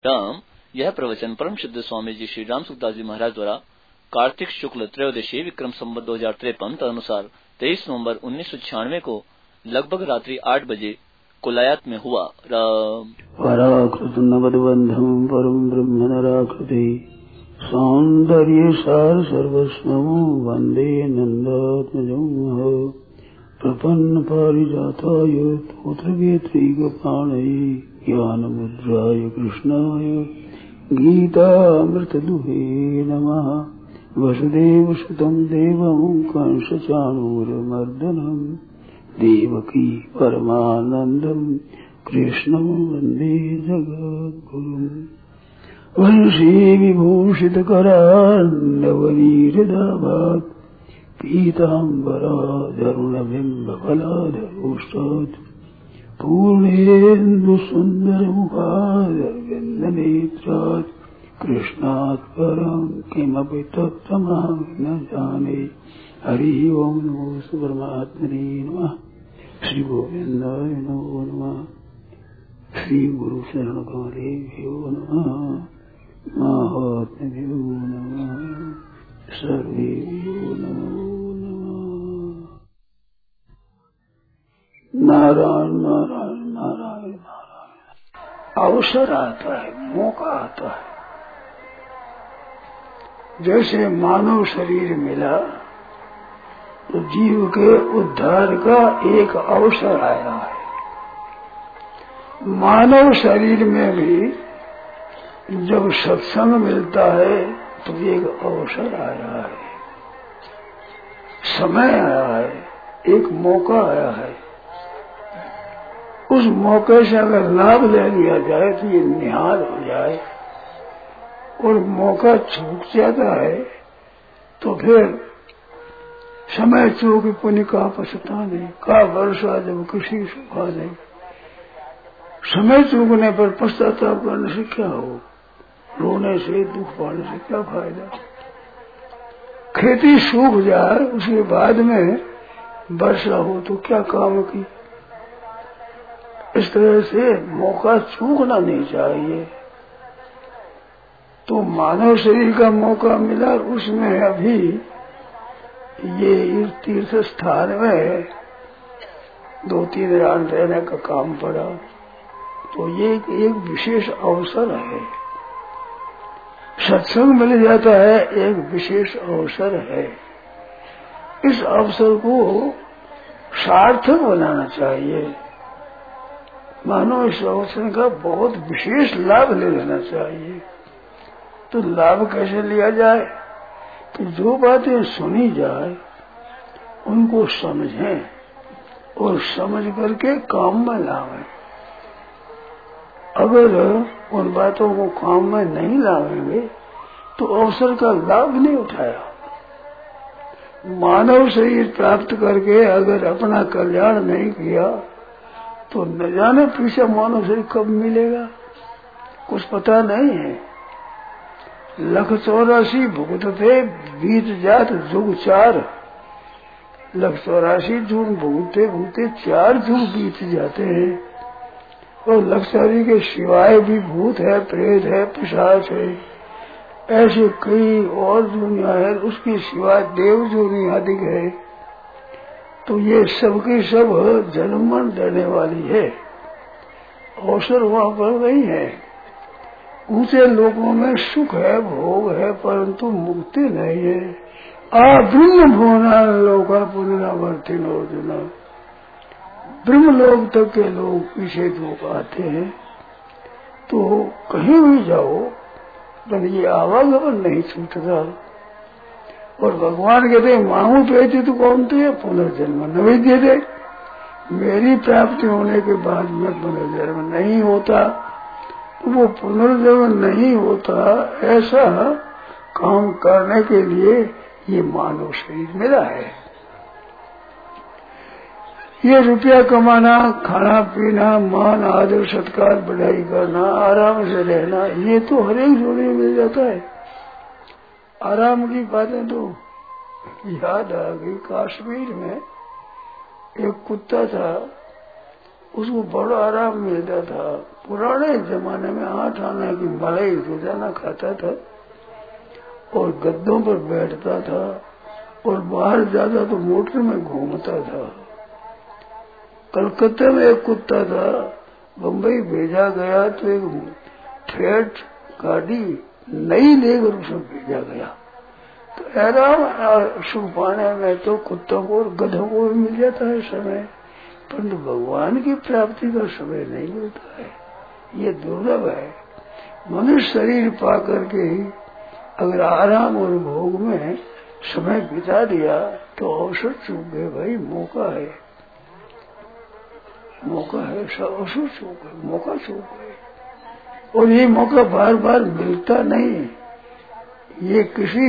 राम। यह प्रवचन परम सिद्ध स्वामी जी श्री राम सुखदास जी महाराज द्वारा कार्तिक शुक्ल त्रयोदशी विक्रम संवत 2053 तदनुसार 23 नवंबर 1996 को लगभग रात्रि 8 बजे कोलायत में हुआ। राम पराकृत नवद्बंधम परम ब्रह्म नराकृति सौंदर्य सार सर्वस्वं वंदे नंदात्मजं प्रपन्न पारिजाताय तोत्रवेत्रैकपाणये ज्ञानमुद्राय कृष्णाय गीतामृतदुहे नमः। वसुदेवसुतं देवं कंसचाणूरमर्दनं देवकी परमानन्दं कृष्णं वन्दे जगद्गुरुम्। वंशी विभूषितकरान्नवनीरदाभात् पीताम्बराधरुणबिम्बफलाधरोष्टात् पूर्णेन्दुसुन्दरमुखादरविन्दनेत्रात् कृष्णात् परं किमपि तत्त्वमहं न जाने। हरि ओं नमो परमात्मने नमः। श्री गोविन्दाय नमो नमः। श्री गुरु शरण कमलेभ्यो नमः। महात्म्यो नमः। सर्वेभ्यो नमो नमः। नारायण नारायण नारायण नारायण। अवसर आता है, मौका आता है। जैसे मानव शरीर मिला तो जीव के उद्धार का एक अवसर आया है। मानव शरीर में भी जब सत्संग मिलता है तो एक अवसर आया है, समय आया है, एक मौका आया है। उस मौके से अगर लाभ ले लिया जाए तो ये निहाल हो जाए, और मौका छूट जाता है तो फिर समय चूक पुण्य का पछताने का वर्षा जब किसी सुखा नहीं। समय चूकने पर पश्चाताप करने से क्या हो, रोने से दुख पाने से क्या फायदा। खेती सूख जाए उसके बाद में वर्षा हो तो क्या काम की। इस तरह से मौका चूकना नहीं चाहिए। तो मानव शरीर का मौका मिला, उसमें अभी ये तीर्थ स्थान में 2-3 रात रहने का काम पड़ा, तो ये एक विशेष अवसर है। सत्संग मिल जाता है, एक विशेष अवसर है। इस अवसर को सार्थक बनाना चाहिए। मानो इस अवसर का बहुत विशेष लाभ ले लेना चाहिए। तो लाभ कैसे लिया जाए कि जो बातें सुनी जाए उनको समझें और समझ करके काम में लावें। अगर उन बातों को काम में नहीं लावेंगे तो अवसर का लाभ नहीं उठाया। मानव शरीर प्राप्त करके अगर अपना कल्याण नहीं किया तो न जाने पीछे मानव शरीर कब मिलेगा, कुछ पता नहीं है। 184 भुगत थे बीत जात जुग 4। 184 जुग भुगते भूते 4 जुग बीत जाते हैं। और 184 के सिवाय भी भूत है, प्रेत है, पिशाच है, ऐसे कई और दुनिया है। उसके सिवाय देव दुनिया अधिक है। तो ये सबकी सब जन्मन देने वाली है। अवसर वहां पर नहीं है। ऊंचे लोगों में सुख है, भोग है, परंतु मुक्ति नहीं है। ब्रह्म भुवना लोका पुनरावर्ती नोर्जुना। ब्रह्म लोक तक के लोग पीछे लोग आते हैं। तो कहीं भी जाओ तो ये आवागमन नहीं छूटता। और भगवान कहते मांगू पेती तो कौन थे पुनर्जन्म नहीं दे। मेरी प्राप्ति होने के बाद में पुनर्जन्म नहीं होता, तो वो पुनर्जन्म नहीं होता। ऐसा काम करने के लिए ये मानव शरीर मिला है। ये रुपया कमाना, खाना पीना, मान आदर सत्कार बढ़ाई करना, आराम से रहना, ये तो हर एक जोड़ी में मिल जाता है। आराम की बातें तो याद आ गई। कश्मीर में एक कुत्ता था, उसको बड़ा आराम मिलता था। पुराने जमाने में 8 आने की मलाई रोजाना खाता था और गद्दों पर बैठता था और बाहर जाता तो मोटर में घूमता था। कलकत्ते में एक कुत्ता था, बम्बई भेजा गया तो एक ठेठ गाड़ी नई लेकर उसमें भेजा गया। तो आराम सुख पाने में तो कुत्तों को और गधों को भी मिल जाता है समय, परंतु भगवान की प्राप्ति का समय नहीं मिलता है। ये दुर्लभ है। मनुष्य शरीर पा करके ही अगर आराम और भोग में समय बिता दिया तो अवसर चूक गए भाई। मौका है, मौका है, अवसर चूक गए, मौका चूक गए। और ये मौका बार बार मिलता नहीं। ये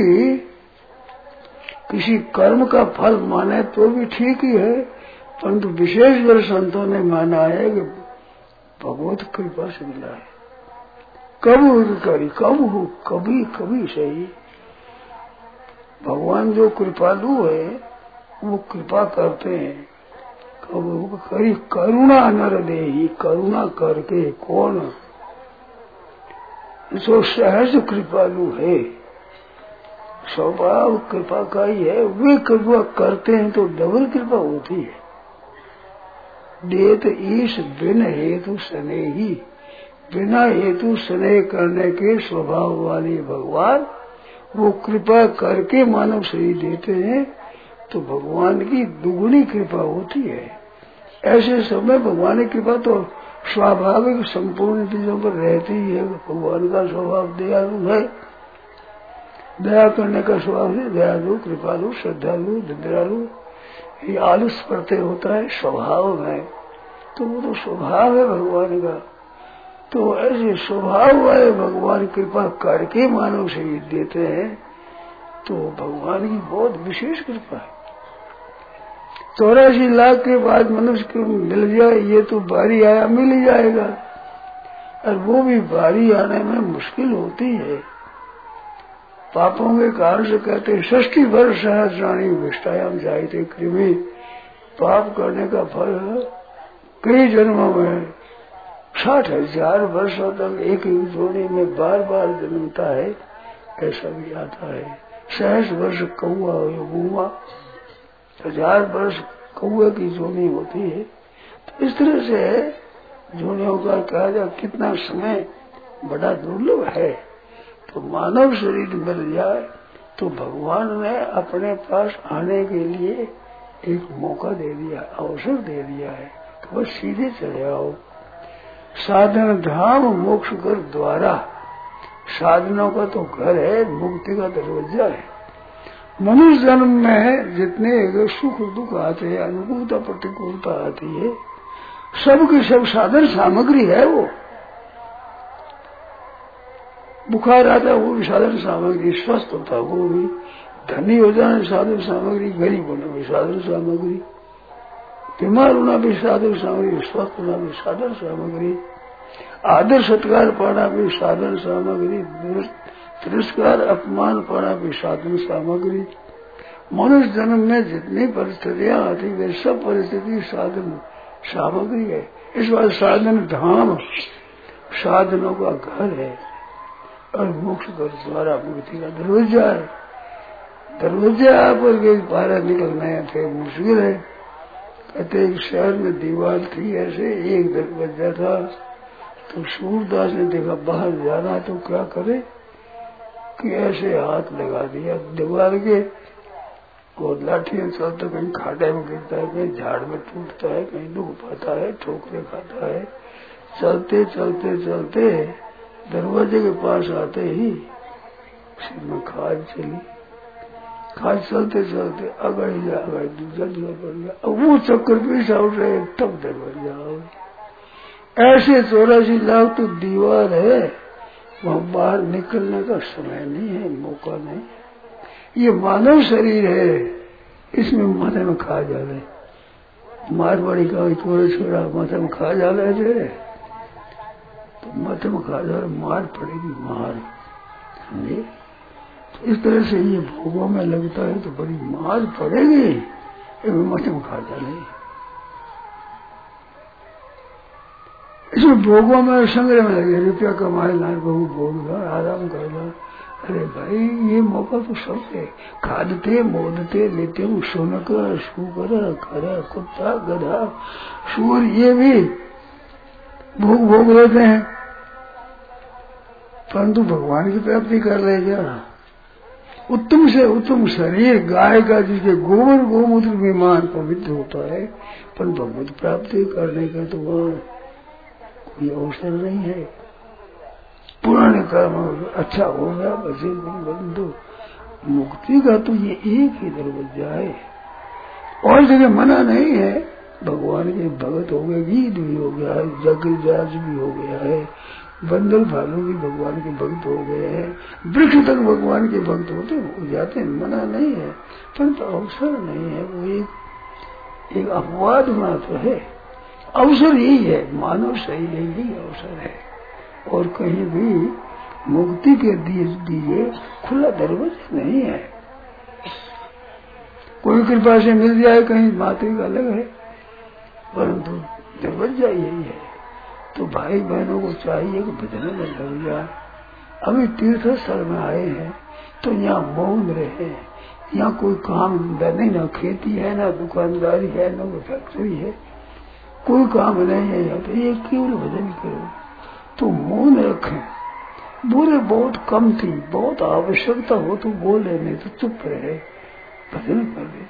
किसी कर्म का फल माने तो भी ठीक ही है, परंतु विशेषकर संतों ने माना है कि भगवत कृपा से मिला है। कब करी कब हो, कभी कभी सही। भगवान जो कृपालु है वो कृपा करते हैं। कब करी करुणा नर देही, करुणा करके कौन जो सहज कृपालु है, स्वभाव कृपा का ही है, वे कृपा करते हैं तो डबल कृपा होती है। देत ईश बिन हेतु स्नेही, बिना हेतु स्नेह करने के स्वभाव वाले भगवान वो कृपा करके मानव शरीर देते हैं तो भगवान की दुगुनी कृपा होती है। ऐसे समय भगवान की कृपा तो स्वाभाविक संपूर्ण चीजों पर रहती ही है। भगवान का स्वभाव दयालु है, दया करने का स्वभाव है। दयालु, कृपालु, श्रद्धालु, दयालु, ये आलस करते होता है स्वभाव में, तो वो तो स्वभाव है भगवान का। तो ऐसे स्वभाव वाले भगवान कृपा करके मानव शरीर देते हैं तो भगवान की बहुत विशेष कृपा है। 84 लाख के बाद मनुष्य को मिल जाए ये तो बारी आया मिल ही जाएगा, और वो भी बारी आने में मुश्किल होती है। पापों के कारण से कहते 60 वर्ष सहस्राणी विष्टायाम जायते कृमि, पाप करने का फल कई जन्मों में 60,000 वर्षों तक एक ही जोड़ी में बार बार जन्मता है, ऐसा भी आता है। 60 वर्ष कौआ हो गुआ, 1000 वर्ष कौए की जोनी होती है। तो इस तरह से जोनियों का कहा जाए कितना समय बड़ा दुर्लभ है। तो मानव शरीर मिल जाए तो भगवान ने अपने पास आने के लिए एक मौका दे दिया, अवसर दे दिया है। तो बस सीधे चले आओ। साधन धाम मोक्ष घर द्वारा, साधनों का तो घर है, मुक्ति का दरवाजा है। मनुष्य जन्म में जितने सुख दुख आते हैं, अनुकूलता प्रतिकूलता आती है, सबकी सब साधन सामग्री है। वो बुखार आता है वो भी साधन सामग्री, स्वस्थ होता है वो भी, धनी हो जाना साधन सामग्री, गरीब होना भी साधन सामग्री, बीमार होना भी साधन सामग्री, स्वस्थ होना भी साधन सामग्री, आदर सत्कार पाना भी साधन सामग्री, तिरस्कार अपमान पाना भी साधन सामग्री। मनुष्य जन्म में जितनी परिस्थितियां आती वे सब परिस्थिति साधन सामग्री है। इस बार साधन धाम साधनों का घर है और मोक्ष का द्वारा मुक्ति का दरवाजा है। दरवाजा पर के बाहर निकलना फिर मुश्किल है। कहते एक शहर में दीवार थी, ऐसे एक दरवाजा था, तो सूरदास ने देखा बाहर जाना तो क्या करे कि ऐसे हाथ लगा दिया दीवार के, और लाठियां चलता, कहीं खाटे में गिरता है, कहीं झाड़ में टूटता है, कहीं दुख पाता है, ठोकरे खाता है। चलते चलते चलते दरवाजे के पास आते ही सिर में खाज चली, खाज चलते चलते अगड़ गया, अगड़ दूसरा दूर पड़ गया। अब वो चक्कर पीछा उठ रहे, तब दरवाजा हो। ऐसे 84 लाख तो दीवार है, वहां बाहर निकलने का समय नहीं है, मौका नहीं। ये मानव शरीर है, इसमें माथे में खा जाले, मारवाड़ी का थोड़े छोड़ा माथे में खा जाले थे, तो माथे में खा जाले, मार पड़ेगी मार। समझे? तो इस तरह से ये भोगों में लगता है तो बड़ी मार पड़ेगी, माथे में खा जाले। इसमें भोगों में संग्रह में लगे, रुपया कमाए लाए बहु भोग आराम कर ला। अरे भाई ये मौका तो सब है। खादते मोदते लेते सोनक शुकर खरा कुत्ता गधा सूर ये भी भोग लेते हैं, परंतु भगवान की प्राप्ति कर ले जा। उत्तम से उत्तम शरीर गाय का, जिसके गोबर गोमूत्र विमान पवित्र होता है, पर भगवत प्राप्ति करने का तो वह कोई अवसर नहीं है। पुराने कर्म अच्छा हो गया बचे बंधु, मुक्ति का तो ये एक ही दरवाजा है, और जगह मना नहीं है। भगवान के भगत हो गए, गीत भी हो गया है, जग जाज भी हो गया है, बंदर भालू भी भगवान के भक्त हो गए हैं, वृक्ष तक भगवान के भक्त होते हो जाते हैं, मना नहीं है, परंतु अवसर नहीं है। वो एक अपवाद मात्र है। अवसर यही है, मानव शरीर यही अवसर है, और कहीं भी मुक्ति के दिए खुला दरवाजा नहीं है। कोई कृपा से मिल जाए कहीं मातृ का अलग है, परंतु दरवाजा यही है। तो भाई बहनों को चाहिए कि भजन में लग जाए। अभी तीर्थ स्थल में आए हैं तो यहाँ मौन रहे, यहाँ कोई काम नहीं, ना खेती है, ना दुकानदारी है, ना कोई फैक्ट्री है, कोई काम नहीं है यहाँ पे, ये केवल भजन करो तो मौन रखें। बोले बहुत कम थी, बहुत आवश्यकता हो तो बोले, नहीं तो चुप रहे, भजन करे।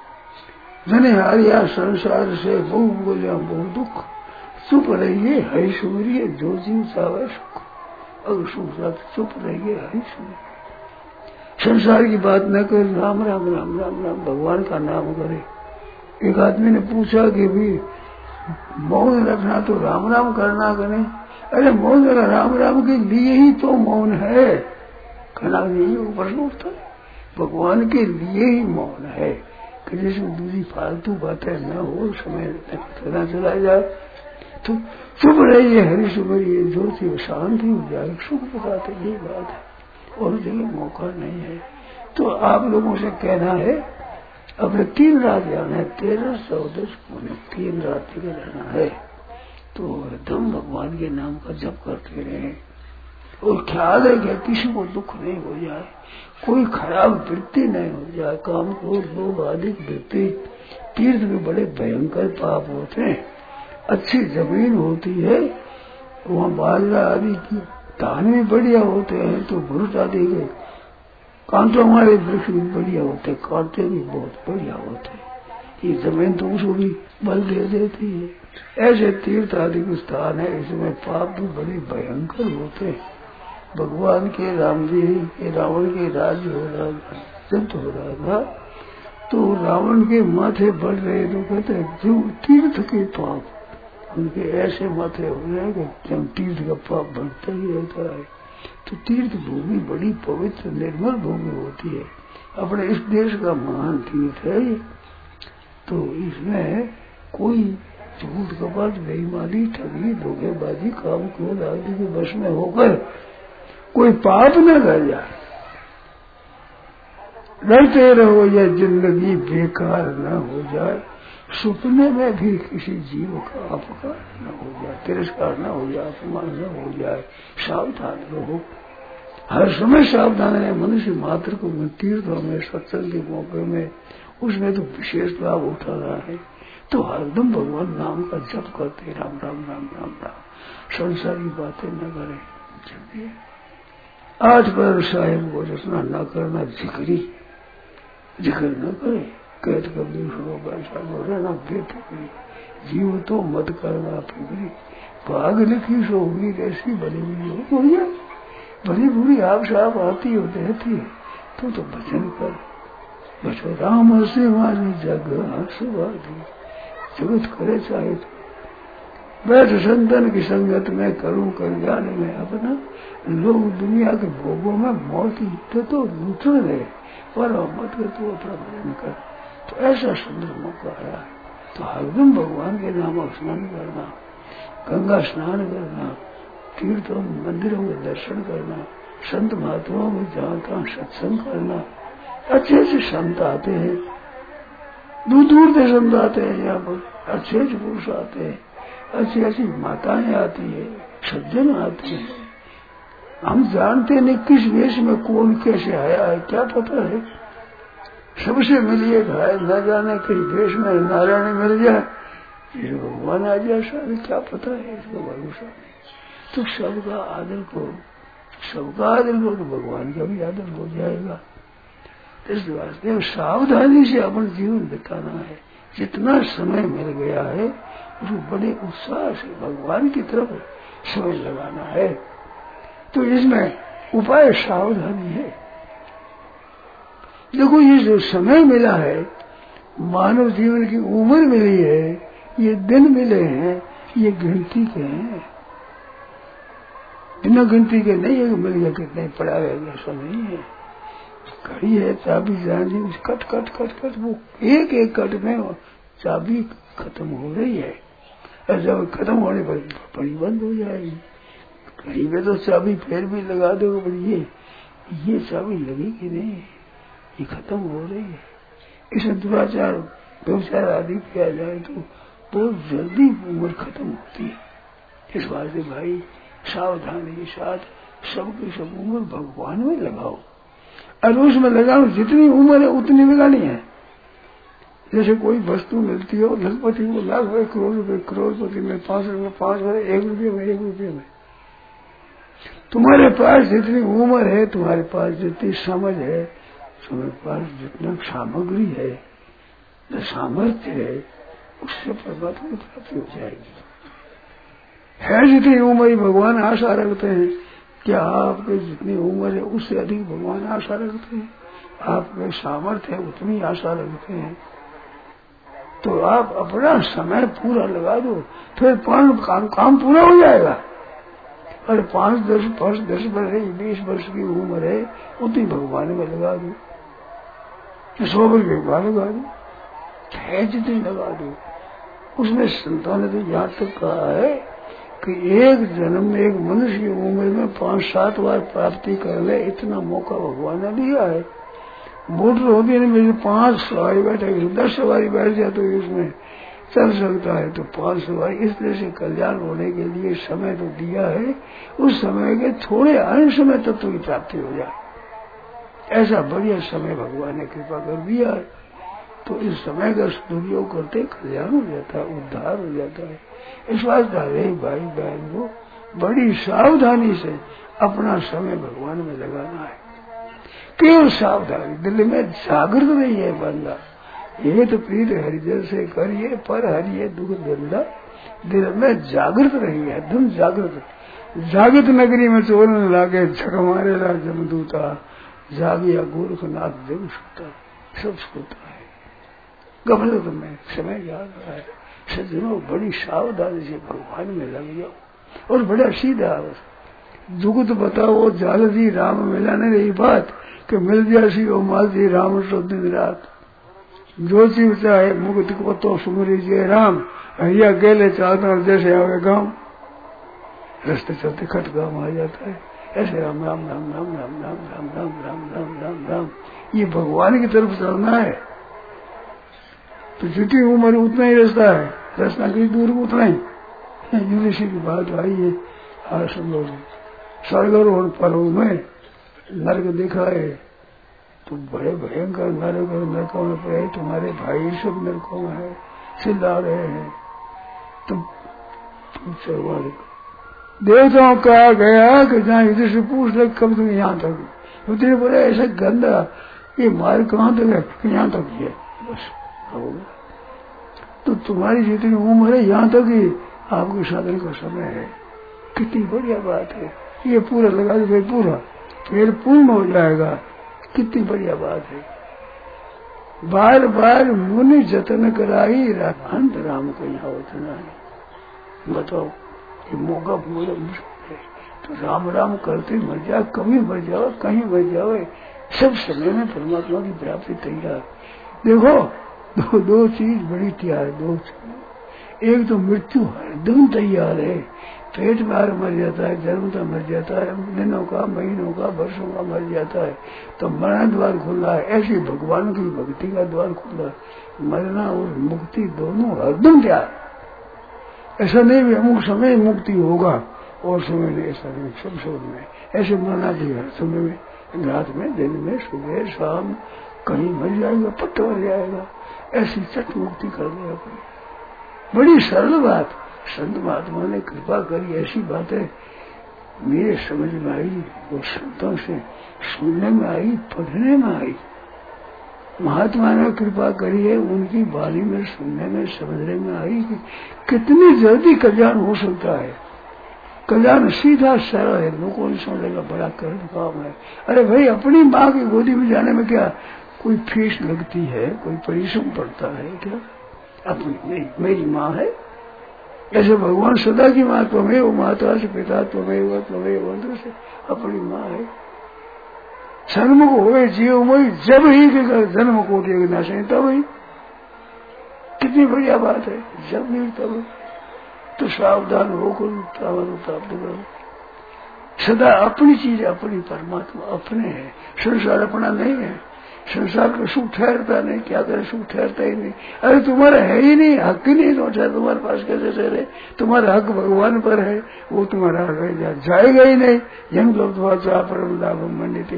जने हारिया संसार से बहु बोलिया बहु दुख, चुप रहिए हरि सुमरिए जो जीव चावे सुख। अगर सुख साथ चुप रहिए हरि सुमरिए, संसार की बात न कर, राम राम राम राम राम भगवान का नाम करे। एक आदमी ने पूछा कि भी मौन रखना तो राम राम करना करें। अरे मौन राम राम के लिए ही तो मौन है, कहना नहीं वो प्रश्न उठता है। भगवान के लिए ही मौन है कि जिसमें दूसरी फालतू बातें न हो, समय पता चला जाए तो चुप रहिए हरि सुमरिए जो थी शांति हो जाए, सुख बताते यही बात है, और जगह मौका नहीं है। तो आप लोगों से कहना है अपने 3 रात जाना है, 13, 14, 3 रात के रहना है, तो एकदम भगवान के नाम का जप करते रहे, और ख्याल है कि किसी को दुख नहीं हो जाए, कोई खराब वृत्ति नहीं हो जाए, काम क्रोध लोभ आदि वृत्ति। तीर्थ में बड़े भयंकर पाप होते हैं। अच्छी जमीन होती है, वहाँ बाजरा आदि की धान भी बढ़िया होते हैं, तो भुरुट आदि के कांटों वाले वृक्ष भी बढ़िया होते, कांटे भी बहुत बढ़िया होते हैं। ये जमीन तो उसको भी बल दे देती है। ऐसे तीर्थ आदि के स्थान है, इसमें पाप भी बड़े भयंकर होते हैं। भगवान के राम जी के रावण के राज्य हो रहा जब हो रहा था, तो रावण के माथे बढ़ रहे, तो कहते हैं जो तीर्थ के पाप उनके ऐसे माथे हो रहे कि जब तीर्थ का पाप बढ़ता ही रहता है। तो तीर्थ भूमि बड़ी पवित्र निर्मल भूमि होती है, अपने इस देश का महान तीर्थ है ये। तो इसमें कोई झूठ कपट बेईमानी ठगी धोखेबाजी काम क्रोध आदि के वश में होकर कोई पाप न कर जाए। डरते रहो या जिंदगी बेकार न हो जाए, सपने में भी किसी जीव का अपकार न हो जाए, तिरस्कार न हो जाए, अपमान न हो जाए, सावधान रहो। हर समय सावधान है। मनुष्य मात्र को तीर्थों में सत्संग के मौके में उसमें तो विशेष लाभ उठा रहा है, तो हरदम भगवान नाम का जप करते, राम राम राम राम राम, संसारी बातें न करें। चलिए 8 पर साहेब को रचना न करना, जिक्र न करे, कहत कबीर सुनो बैठा रहना बेफिक्री, जीव तो मत करना फिक्री, भाग लिखी सो हुई ऐसी बड़ी बुरी हो जाए, बड़ी बुरी आप साहब आती हो देती है, तो भजन कर बचो राम से मारी जग हंसवादी, जगत करे चाहे तो बैठ संतन की संगत में करूं कल्याण में अपना, लोग दुनिया के भोगों में मौत तो लूटने गए, पर मत कर तू अपना भजन कर। तो ऐसा सुंदर मौका आया, तो हरदम भगवान के नाम स्नान करना, गंगा स्नान करना, तीर्थों मंदिरों में दर्शन करना, संत महात्माओं में जहाँ तहाँ सत्संग करना। अच्छे अच्छे संत आते हैं, दूर दूर से संत आते हैं, यहाँ पर अच्छे अच्छे पुरुष आते हैं, ऐसी ऐसी माताएं आती है, सज्जन आते हैं। हम जानते नहीं किस वेश में कौन कैसे आया है, क्या पता है। सबसे मिलिए भाई, न जाने किस वेश में नारायण मिल जाए, भगवान आ जाए, सारे क्या पता है, इसको भरोसा नहीं। तो सबका आदर करो, सबका आदर करो तो भगवान का भी आदर हो जाएगा। इस वास्ते सावधानी से अपन जीवन बिताना है। जितना समय मिल गया है उसको बड़े उत्साह से भगवान की तरफ समय लगाना है। तो इसमें उपाय सावधानी है। देखो ये जो समय मिला है, मानव जीवन की उम्र मिली है, ये दिन मिले हैं, ये गिनती के हैं, बिना गिनती के नहीं है। मिल गया कितने पड़ा रहेगा, ऐसा नहीं है। घड़ी है, चाबी जानी, कट कट कट कट, वो एक एक कट में चाबी खत्म हो रही है। जब खत्म होने पर बड़ी बंद हो जाएगी। घड़ी में तो चाबी फिर भी लगा दो, बड़ी ये चाबी लगी कि नहीं, ये खत्म हो रही है। इसे दुराचार व्यवचार आदि किया जाए तो बहुत जल्दी उम्र खत्म होती है। इस बात से भाई सावधानी के साथ सबकी सब उम्र भगवान में लगाओ, और उसमें लगाओ जितनी उम्र है उतनी लगानी है। जैसे कोई वस्तु मिलती हो, लखपति को लाख रुपए, करोड़ रुपए, करोड़पति में 5 रुपए, 5 रुपए, 1 रुपये में, 1 रुपये में। तुम्हारे पास जितनी उम्र है, तुम्हारे पास जितनी समझ है, तुम्हारे पास जितना सामग्री है, जो सामर्थ्य है, उससे परमात्मा की प्राप्ति हो जाएगी। है जितनी उम्र भगवान आशा रखते हैं, क्या आपके जितनी उम्र है उससे अधिक भगवान आशा रखते हैं? आपके सामर्थ्य है उतनी आशा रखते हैं। तो आप अपना समय पूरा लगा दो, फिर काम पूरा हो जाएगा। और 5, 10 वर्ष 20 वर्ष की उम्र है, उतनी भगवान में लगा दो, 100 वर्ष के बाद लगा दो, है जितनी लगा दो। उसमें संतान ने तो यहाँ तक कहा है कि एक जन्म में एक मनुष्य की उम्र में 5-7 बार प्राप्ति कर ले, इतना मौका भगवान ने दिया है। मोटर होती है ना, मेरे 5 सवारी बैठे, 10 सवारी बैठ जाए तो इसमें चल सकता है, तो 5 सवारी। इसलिए से कल्याण होने के लिए समय तो दिया है, उस समय के थोड़े अंश में तत्व की प्राप्ति हो जाए, ऐसा बढ़िया समय भगवान ने कृपा कर दिया है। तो इस समय का सदुपयोग करते कल्याण हो जाता है, उद्धार हो जाता है। इस वास्ते भाई बहन को बड़ी सावधानी से अपना समय भगवान में लगाना है। केवल सावधानी, दिल में जागृत नहीं है बंदा। ये तो प्रीत हरिजन से करिए, पर हरिये दुख धंधा, दिल में जागृत नहीं है, एकदम जागृत। जागृत नगरी में चोर न लागे, झक मारे ला जमदूता, जागिया गोरखनाथ जग सुता, सब सोता है। गफलत में समय जा रहा है। सज्जनों बड़ी सावधानी से भगवान में लग जाओ, और बड़ा सीधा दुख तो बताओ, जालजी राम मिलाने रही बात कि मिल जासी ओ मालजी राम सो दिन रात, जो चीज चाहे मुक्ति को तो सुमरी जय राम, हरिया गेले चालता जैसे आवे गाँव, रस्ते चलते खट गाँव आ जाता है। ऐसे राम राम राम राम राम राम राम राम राम राम राम राम, ये भगवान की तरफ चलना है। तो जितनी उम्र उतना ही रास्ता है, रास्ता की दूर उतना ही। यूनिसी की बात आई है, आज सब लोग स्वर्ग पर्व में नरक देखा है, तो बड़े भयंकर नरकों में पड़े, तुम्हारे भाई सब नरकों में है, चिल्ला रहे हैं। तुम देवताओं कहा गया कि जहाँ युद्ध से पूछ लग कब तुम यहाँ तक, युद्ध बोले ऐसा गंदा, ये मार कहाँ तक है, यहाँ तक ही है, बस हो गया। तो तुम्हारी जितनी उम्र है यहाँ तक ही आपके साधन का समय है। कितनी बढ़िया बात है, ये पूरा लगा दो भाई, पूरा फिर पूर्ण हो जाएगा। कितनी बढ़िया बात है। बार बार मुनि जतन कराई, अंत राम को यहाँ उतना है। बताओ, ये मौका पूरा मुश्किल है, तो राम राम करते मर जाओ, कभी मर जाओ, कहीं मर जाओ, सब समय में परमात्मा की प्राप्ति तैयार। देखो दो चीज बड़ी तैयार है, 2 चीज। एक तो मृत्यु एकदम तैयार है, पेट में आग मर जाता है, जन्मता मर जाता है, दिनों का, महीनों का, वर्षों का मर जाता है, तो मरण द्वार खुला है। ऐसी भगवान की भक्ति का द्वार खुला है, मरना और मुक्ति दोनों एकदम तैयार। ऐसा नहीं भी अमुक समय मुक्ति होगा और समय नहीं, ऐसा नहीं, सब समय में ऐसे मरना भी हर समय में, रात में, दिन में, सुबह शाम, कहीं मर जाएगा, पट्टा मर जाएगा, ऐसी चट मुक्ति कर देगा। बड़ी सरल बात, संत महात्मा ने कृपा करी, ऐसी बातें मेरे समझ में आई, वो संतों से सुनने में आई, पढ़ने में आई। महात्मा ने कृपा करी है, उनकी वाणी में सुनने में समझने में आई कि कितनी जल्दी कल्याण हो सकता है। कल्याण सीधा सरल है, लोगों ने समझेगा बड़ा कठिन काम है। अरे भाई, अपनी माँ की गोदी में जाने में क्या कोई फीस लगती है, कोई परिश्रम पड़ता है क्या? अपनी नहीं, मेरी माँ है। ऐसे भगवान सदा की माँ त्वमेव माता से पिता त्वमेव त्वमेव मंत्र से अपनी माँ है। सन्मुख हुए जीवमयी जब ही जन्म कोटि नाशे, तब ही। कितनी बढ़िया बात है, जब ही तब। तो सावधान होकर प्राप्त करो। सदा अपनी चीज अपनी, परमात्मा अपने है, संसार अपना नहीं है। संसार का सुख ठहरता नहीं, क्या करे, सुख ठहरता ही नहीं। अरे तुम्हारा है ही नहीं, हक ही नहीं सोचा, तुम्हारे पास कैसे ठहरे? तुम्हारा हक भगवान पर है, वो तुम्हारा हक जाएगा ही नहीं। जन लब्धवा परम लाभ मंडित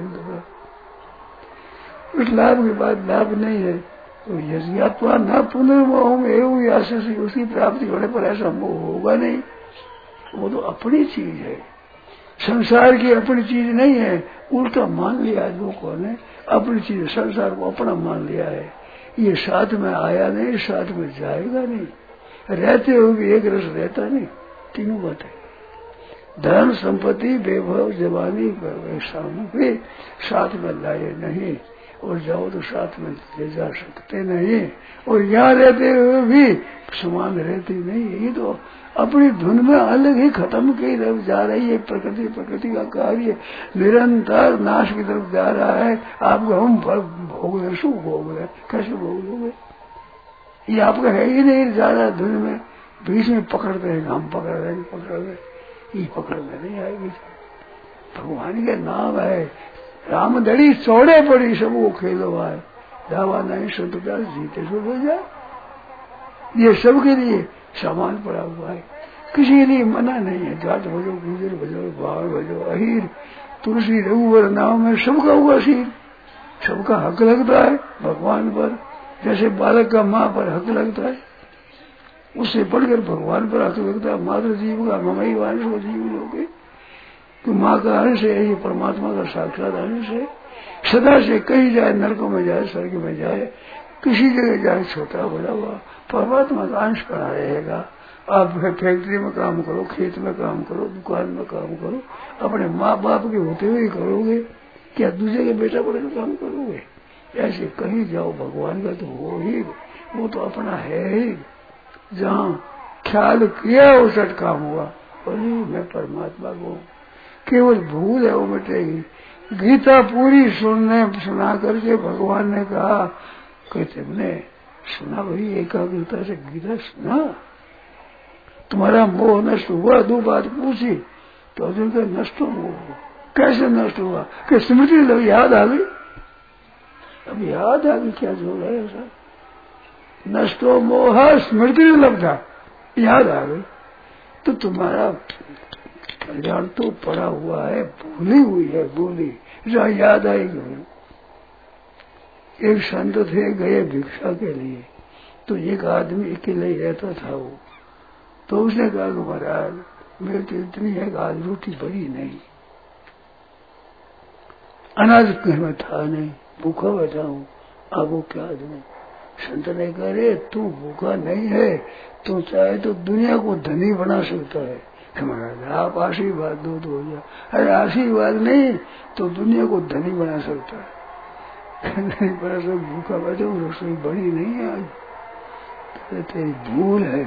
उस लाभ के बाद लाभ नहीं है। तो यज्ञात्वा न पुनर्मोह एवं आशीष, उसकी प्राप्ति होने पर ऐसा मोह होगा नहीं। वो तो अपनी चीज है, संसार की अपनी चीज नहीं है। उल्टा मान लिया लोगों ने, अपनी चीज संसार को अपना मान लिया है। ये साथ में आया नहीं, साथ में जाएगा नहीं, रहते हुए भी एक रस रहता नहीं। तीनों बातें, धन संपत्ति वैभव जवानी सामग्री साथ में लाए नहीं, और जाओ तो साथ में ले जा सकते नहीं, और यहाँ रहते हुए भी समान रहती नहीं। ये तो अपनी धुन में अलग ही खत्म की तरफ जा रही है। प्रकृति, प्रकृति का कार्य निरंतर नाश की तरफ जा रहा है। आपको हम भोग रहे, सुख भोग रहे, कैसे भोग लोगे? ये आपका है ही नहीं, जा रहा धुन में, बीच में पकड़ते हैं, हम पकड़ रहे, ये पकड़ में नहीं आएगी। भगवान के नाम है, रामदड़ी चौड़े पड़ी सबको खेलो आए, दावा नहीं संतोषा जीते सो हो जाए। ये सबके लिए सामान पड़ा हुआ है, किसी के लिए मना नहीं है। जाट भजो, गुजर भजो, बाढ़ भजो, अहीर, तुलसी, रघुवर नाम में सबका हुआ शीर, सबका हक लगता है भगवान पर। जैसे बालक का माँ पर हक लगता है, उससे बढ़कर भगवान पर हक लगता है। मातृ जीव का ममई वांश को जीव लोगे, तो माँ का अंश है, ये परमात्मा का साक्षात अंश है। सदा से कहीं जाए, नरकों में जाए, स्वर्ग में जाए, किसी जगह जाए, छोटा बड़ा हुआ परमात्मा का अंश बना रहेगा। आप फैक्ट्री में काम करो, खेत में काम करो, दुकान में काम करो, अपने माँ बाप के होते हुए करोगे क्या? दूसरे के बेटा बड़े काम करोगे? ऐसे कहीं जाओ, भगवान का तो हो ही, वो तो अपना है ही। जहाँ ख्याल किया वो सट काम हुआ, बोली मैं परमात्मा को, केवल भूल है वो मिटेगी। गीता पूरी सुना करके भगवान ने कहा कि तुमने सुना भाई, एकाग्रता से गीता सुना, तुम्हारा मोह नष्ट हुआ? दो बात पूछी तो अर्जुन का नष्ट मोह, कैसे नष्ट हुआ? कि स्मृति लग याद आ गई। अब याद आ गई, क्या जोड़ है ऐसा? नष्टो मोह स्मृति लब्धा, याद आ गई तो तुम्हारा कल्याण तो पड़ा हुआ है, भूली हुई है, भूली जहाँ याद आएगी। एक संत थे, गए भिक्षा के लिए, तो एक आदमी अकेले ही रहता था वो, तो उसने कहा कि महाराज मेरी तो इतनी है कि आज रोटी बड़ी नहीं, अनाज घर में था नहीं, भूखा बैठा हूँ, आपको क्या दूं? संत ने कहा रे तू भूखा नहीं है, तू चाहे तो दुनिया को धनी बना सकता है। महाराज आप आशीर्वाद दो तो हो जाए। अरे आशीर्वाद नहीं तो दुनिया को धनी बना सकता है। नहीं बड़ा सब भूखा बैठे, रसोई बड़ी नहीं है आज, तो तेरी भूल है।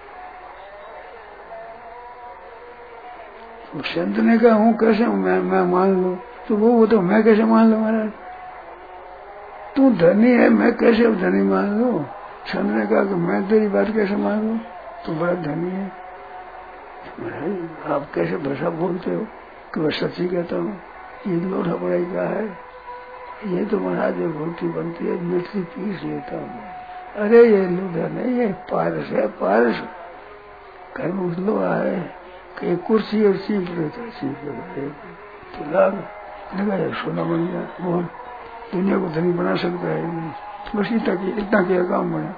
तो संत ने कहा हूँ कैसे मैं मान लूं? तो वो तो मैं कैसे मान लूं महाराज? तू धनी है, मैं कैसे धनी मान लूं? संत ने कहा कि मैं तेरी बात कैसे मान लूं? तू बड़ा धनी है। महाराज आप कैसे भाषा बोलते हो कि मैं सच्ची कहता हूँ? ये लोढ़ा पढ़ाई का है, ये तो महाराज जो रोटी बनती है मिट्टी पीस लेता हूँ। अरे ये लोढ़ा नहीं है, पारस है, पारस। घर में उछलो है कि कुर्सी और सीप रहता सीप तो लाग लगा सोना बन गया वो दुनिया को धनी बना सकता है नहीं। बस इतना क्या काम बना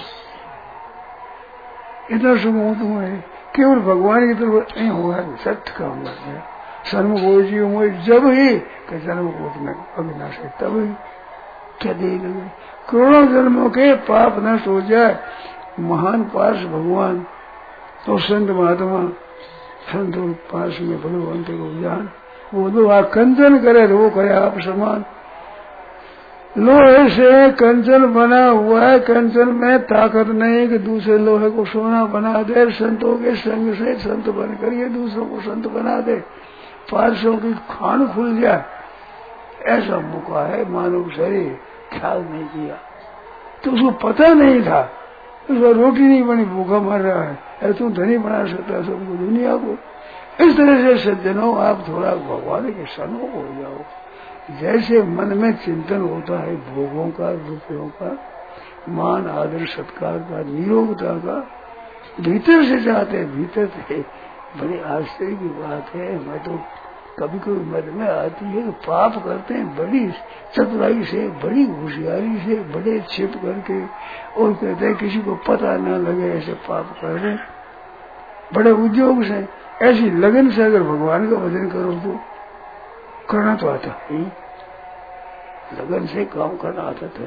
इतना सुख तुम्हें केवल भगवान की तरफ नहीं होगा सत्य काम कर गया सन्मुख हो जीव मोह जब ही सन्मुख हो अविनाश है तब ही क्या दे लगे करोड़ों जन्मों के पाप नष्ट हो जाए महान पार्श भगवान और संत महात्मा संत पार्श में भगवान को ज्ञान वो दो कंचन करे तो वो करे आप समान लोहे से कंचन बना हुआ है कंचन में ताकत नहीं कि दूसरे लोहे को सोना बना दे संतों के संग से संत बनकर ये दूसरों को संत बना दे पार्शों की खान खुल जाए ऐसा मौका है मानव शरीर ख्याल नहीं किया तो उसको पता नहीं था उसका रोटी नहीं बनी भूखा मर रहा है ऐसा धनी बना सकता है सबको दुनिया को इस तरह से सज्जनों आप थोड़ा भगवान के सन्मुख हो जाओ जैसे मन में चिंतन होता है भोगों का रुपयों का मान आदर सत्कार का निरोगता का भीतर से चाहते हैं भीतर से बड़ी आश्चर्य की बात है मैं तो कभी कभी मन में आती है कि पाप करते हैं बड़ी चतुराई से बड़ी होशियारी से बड़े छिप करके और कहते हैं किसी को पता न लगे ऐसे पाप कर रहे बड़े उद्योग से ऐसी लगन से अगर भगवान का भजन करो तो करना तो आता है लगन से काम करना आता था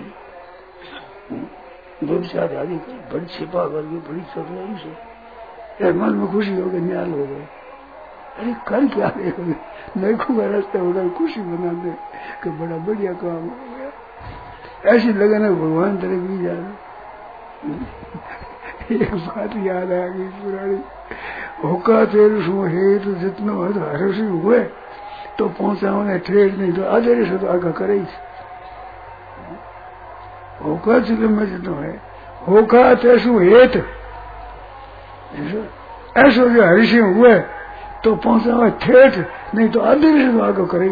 व्यवसाय आदि बड़ी छिपा करके बड़ी चतुराई से मन में खुशी हो गई न्याल हो गए अरे कर क्या देखोगे नैखों का रास्ता होगा खुशी बना दे कि बड़ा बढ़िया काम हो गया ऐसी लगन है भगवान तेरे भी जा एक बात याद आ गई पुरानी होका तेरे सो हे तो जितना है तो हरसी हुए तो पहुंचा उन्हें ठेठ नहीं तो आधे से तो आगा करे होका चिल्म में जितना है होका तेसु हेत ऐसो जो हरिषि हुए तो पहुंचा हुआ ठेठ नहीं तो आधे से तो आगा करे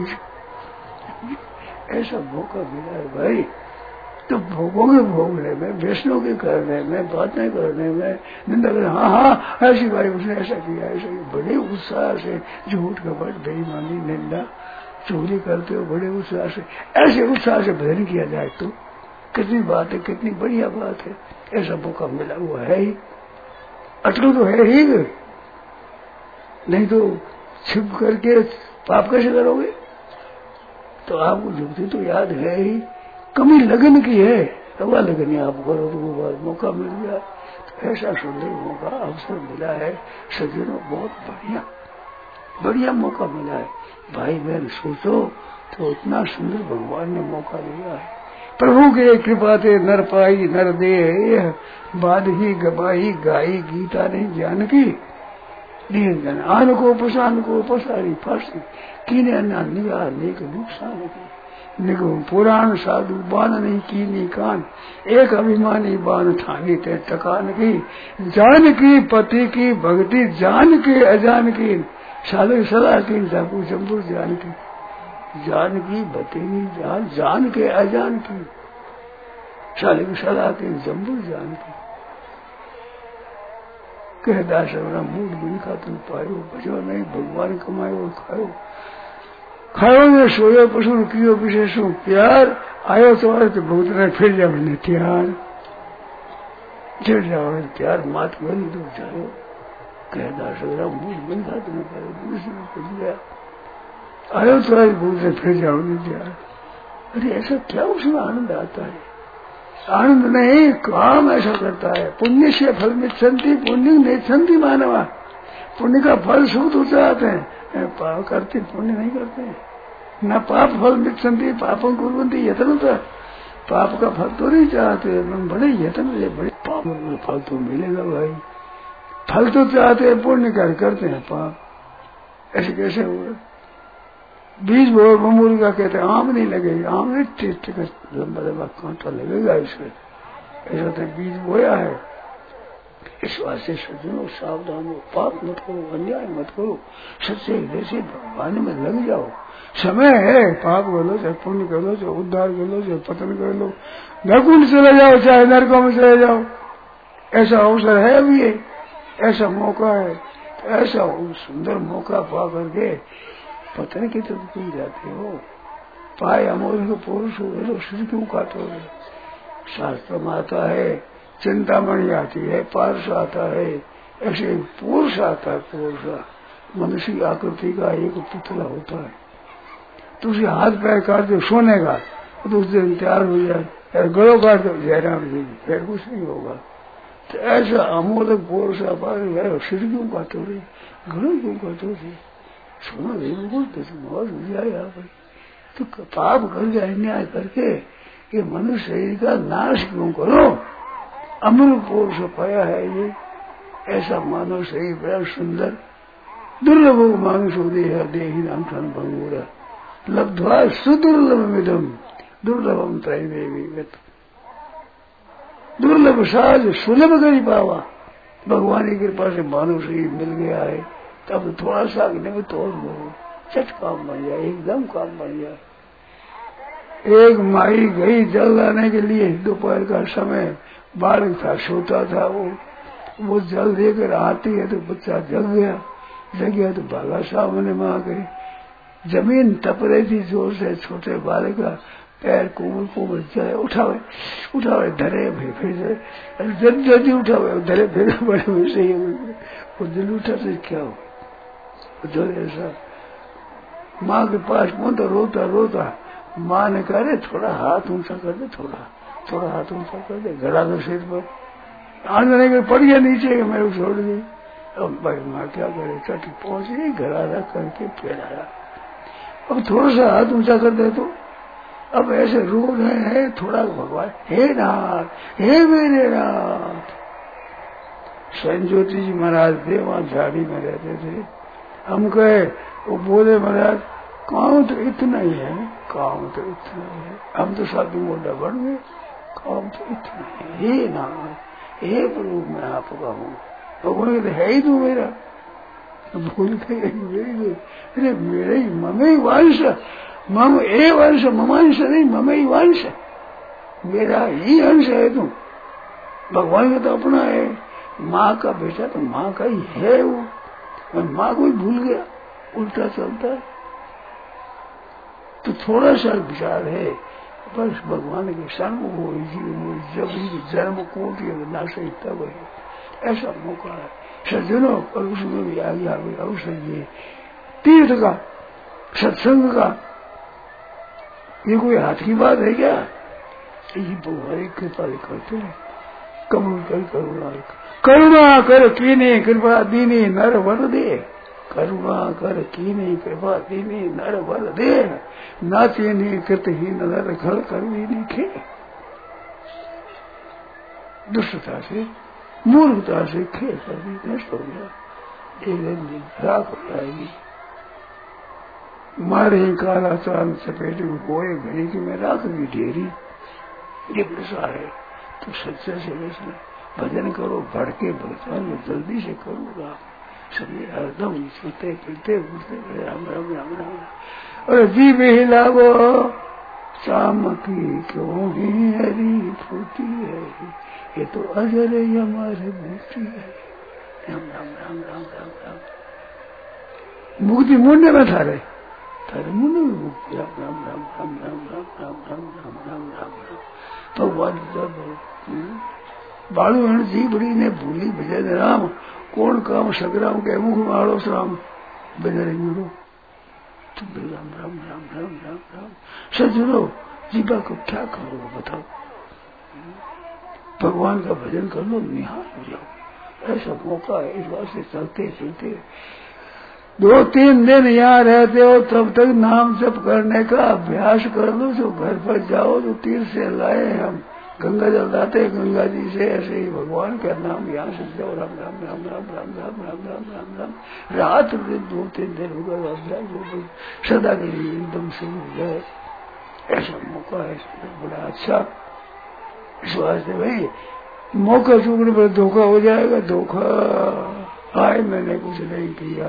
ऐसा मौका मिला है भाई तो भोगों के भोगने में वैष्णव के करने में बातें करने में निंदा करने हाँ हाँ ऐसी भाई उसने ऐसा किया ऐसा किया बड़े उत्साह से झूठ कपट बेईमानी निंदा चोरी करते हो बड़े उत्साह से ऐसे उत्साह से भजन किया जाए तो कितनी बात है कितनी बढ़िया बात है ऐसा मौका मिला हुआ है ही अटकल तो है ही नहीं तो छिप करके पाप कैसे करोगे तो आपको जुगती तो याद है ही कमी लगन की है तवा लगन आप करो तो वो मौका मिल गया तो ऐसा सुंदर मौका अवसर मिला है सज्जनों बहुत बढ़िया मौका मिला है भाई बहन सोचो तो इतना सुंदर भगवान ने मौका दिया है प्रभु के कृपा से नर पाई नर दे बाद ही गवाई गाई गीता नहीं ज्ञान की जन आन को पसारी फांसी कीने अन्ना निगाह नेक नुकसान की निगम पुराण साधु बान नहीं कीनी कान एक अभिमानी बान ठानी ते टकान की जान की पति की भक्ति जान के अजान की साधु सलाह की जापू जम्बू जान की भक्ति जान के अजान की साधु सलाह की जम्बू जान की कह दासवरा मूड बुरी खातन पायो बचो नहीं भगवान कमायो खायो ने सोयो पशु कियो विशेषो प्यार आयो तो बहुत ने फिर जाओ ने त्यार जड़ जाओ प्यार मात बनी तो जाओ कह दासवरा मूड बुरी खातन पायो दूसरे को दिया आयो तो बहुत ने फिर जाओ ने त्यार अरे ऐसा क्या उसमें आनंद आता है आनंद नहीं काम ऐसा करता है पुण्य से फल मिच्छन्ति पुण्य नेच्छन्ति मानवा पुण्य का फल सुख चाहते हैं पाप करते पुण्य नहीं करते न पाप फल मिच्छन्ति पापम कुर्वन्ति यत्न तो पाप का फल तो नहीं चाहते बड़े यत्न ले बड़े पाप फल तो मिलेगा भाई फल तो चाहते हैं पुण्य करते हैं पाप ऐसे कैसे होगा बीज बोर बमूल का कहते हैं आम नहीं लगेगा आम नहीं टेस्ट का लंबा लंबा कांटा लगेगा इसमें ऐसा तो बीज बोया है इस वास्ते सज्जनों सावधान हो पाप मत करो अन्याय मत करो सच्चे हृदय से भगवान में लग जाओ समय है पाप कर लो चाहे पुण्य कर लो चाहे उद्धार कर लो चाहे पतन कर लो नरकुंड चले जाओ चाहे नरकों में चले जाओ ऐसा अवसर है अभी ऐसा मौका है, तो ऐसा सुंदर मौका पा करके पता नहीं कितने तुम जाते हो। पाए अमोल को पुरुष हो तो सिर क्यों काटोगे? शास्त्र में आता है चिंतामणि आती है, पारस आता है, ऐसे पुरुष आता है। पुरुष मनुष्य की आकृति का एक पुतला होता है, तो उसे हाथ पैर काट दो सोने का तो उस दिन तैयार हो जाए, गलों काट दो जयराम जी, फिर कुछ नहीं होगा। तो ऐसा अमोलक पुरुष पार सिर क्यों काटोगे, गलों क्यों काटोगे? सोना बिल्कुल तो बहुत हो जाए यहाँ पर। तो पाप करके अन्याय करके ये मनुष्य शरीर का नाश क्यों करो? अमर पुरुष पाया है ये, ऐसा मानव शरीर बड़ा सुंदर दुर्लभ मानुष होती है। देही नाम क्षण भंगूरा लब्ध्वा सुदुर्लभमिदम दुर्लभम त्रैवेवी। दुर्लभ साज सुलभ करी पावा। भगवान की कृपा से मानव शरीर मिल गया है, तब थोड़ा सा निमित्त और हो, चट काम बन जाए, एकदम काम बन जाए। एक माई गई जल लाने के लिए, दोपहर का समय, बालक था, सोता था, वो जल देकर आती है तो बच्चा जग गया तो भागा सामने माँ के। जमीन तप रही थी जोर से, छोटे बालक का पैर कोमल जाए, उठावे धरे फिर जल्दी उठावे धरे फिर बड़े वैसे ही वो दिल उठा से क्या हो जो ऐसा। माँ के पास पहुंचा रोता माँ ने कहा रे थोड़ा हाथ ऊंचा कर दे, थोड़ा हाथ ऊंचा कर दे, घड़ा दो सिर पर। आने के पड़ गया नीचे, मेरे को छोड़ दी। अब भाई माँ क्या करे, चट पहुंची, घड़ा रख करके फिर आया। अब थोड़ा सा हाथ ऊंचा कर दे तो अब ऐसे रो रहे हैं, थोड़ा भगवान, हे नाथ, हे मेरे नाथ। स्वयं ज्योति जी महाराज थे, वहां झाड़ी में रहते थे। हम कहे, वो बोले महाराज काम तो इतना ही है, काम तो इतना ही है, हम तो साधु मोटा बन गए, काम तो इतना ही है। हे नाथ, हे प्रभु मैं आपका हूँ। भगवान कहते है ही तू मेरा। भूल गए, अरे मेरे ही ममे वंश, मम ए वंश, ममांश नहीं, ममे ही वंश, मेरा ही अंश है तू। भगवान का तो अपना है, माँ का बेटा तो माँ का ही है वो। माँ को ही भूल गया, उल्टा चलता है। तो थोड़ा सा विचार है, बस भगवान के सन्मुख हो, जब ही जन्म कोट नाश तब है, ऐसा मौका है। सज्जनों और उसमें भी आगे अवसर ये तीर्थ का, सत्संग का, ये कोई हाथ की बात है क्या? ये भगवान कृपा करते हैं। करुणा कर कीनी कृपा दीनी नर वर दे, करुणा कर कीनी कृपा दीनी नर वर दे, नाचे नहीं कृतहीन नर खल करवी लिखे। दुष्टता से मूर्खता से खेल कर भी नष्ट हो गया, एक दिन राख हो जाएगी। मारे काला चांद सपेटे बोए घड़ी की में राख की ढेरी, ये दशा है। तो सच्चे से वैसे भजन करो, बढ़ के भगवान जल्दी से करूंगा, सभी हरदम सोते पीते उठते राम राम राम राम। और जी भी लागो शाम की क्यों ही हरी फूटी है, ये तो अजर हमारे मुक्ति है। राम राम राम राम राम राम। मुक्ति मुंडे में थारे मुंडे में मुक्ति। राम राम राम राम राम राम राम राम राम राम राम राम। भगवान जब बालू जी बड़ी ने भूली भजन राम, कौन काम सगराम के मुख मारो श्राम बजरे मिलो। तुम राम राम राम राम राम राम। सज्जनों जीवा को क्या करो बताओ, भगवान का भजन कर लो, निहाल हो जाओ, ऐसा मौका है। इस बात से चलते चलते 2-3 दिन यहाँ रहते हो, तब तक नाम जप करने का अभ्यास कर लो। जो घर पर जाओ तो तीर्थ से लाए हम गंगा जल लाते, गंगा जी से ऐसे ही भगवान का नाम यहाँ से जाओ, राम राम राम राम राम राम राम राम राम राम। रात दिन 2-3 दिन होगा अभ्यास, सदा के लिए एकदम से हो जाए, ऐसा मौका है। बड़ा अच्छा इस वास्ते भाई मौका चूकने पर धोखा हो जाएगा। धोखा आए मैंने कुछ नहीं किया,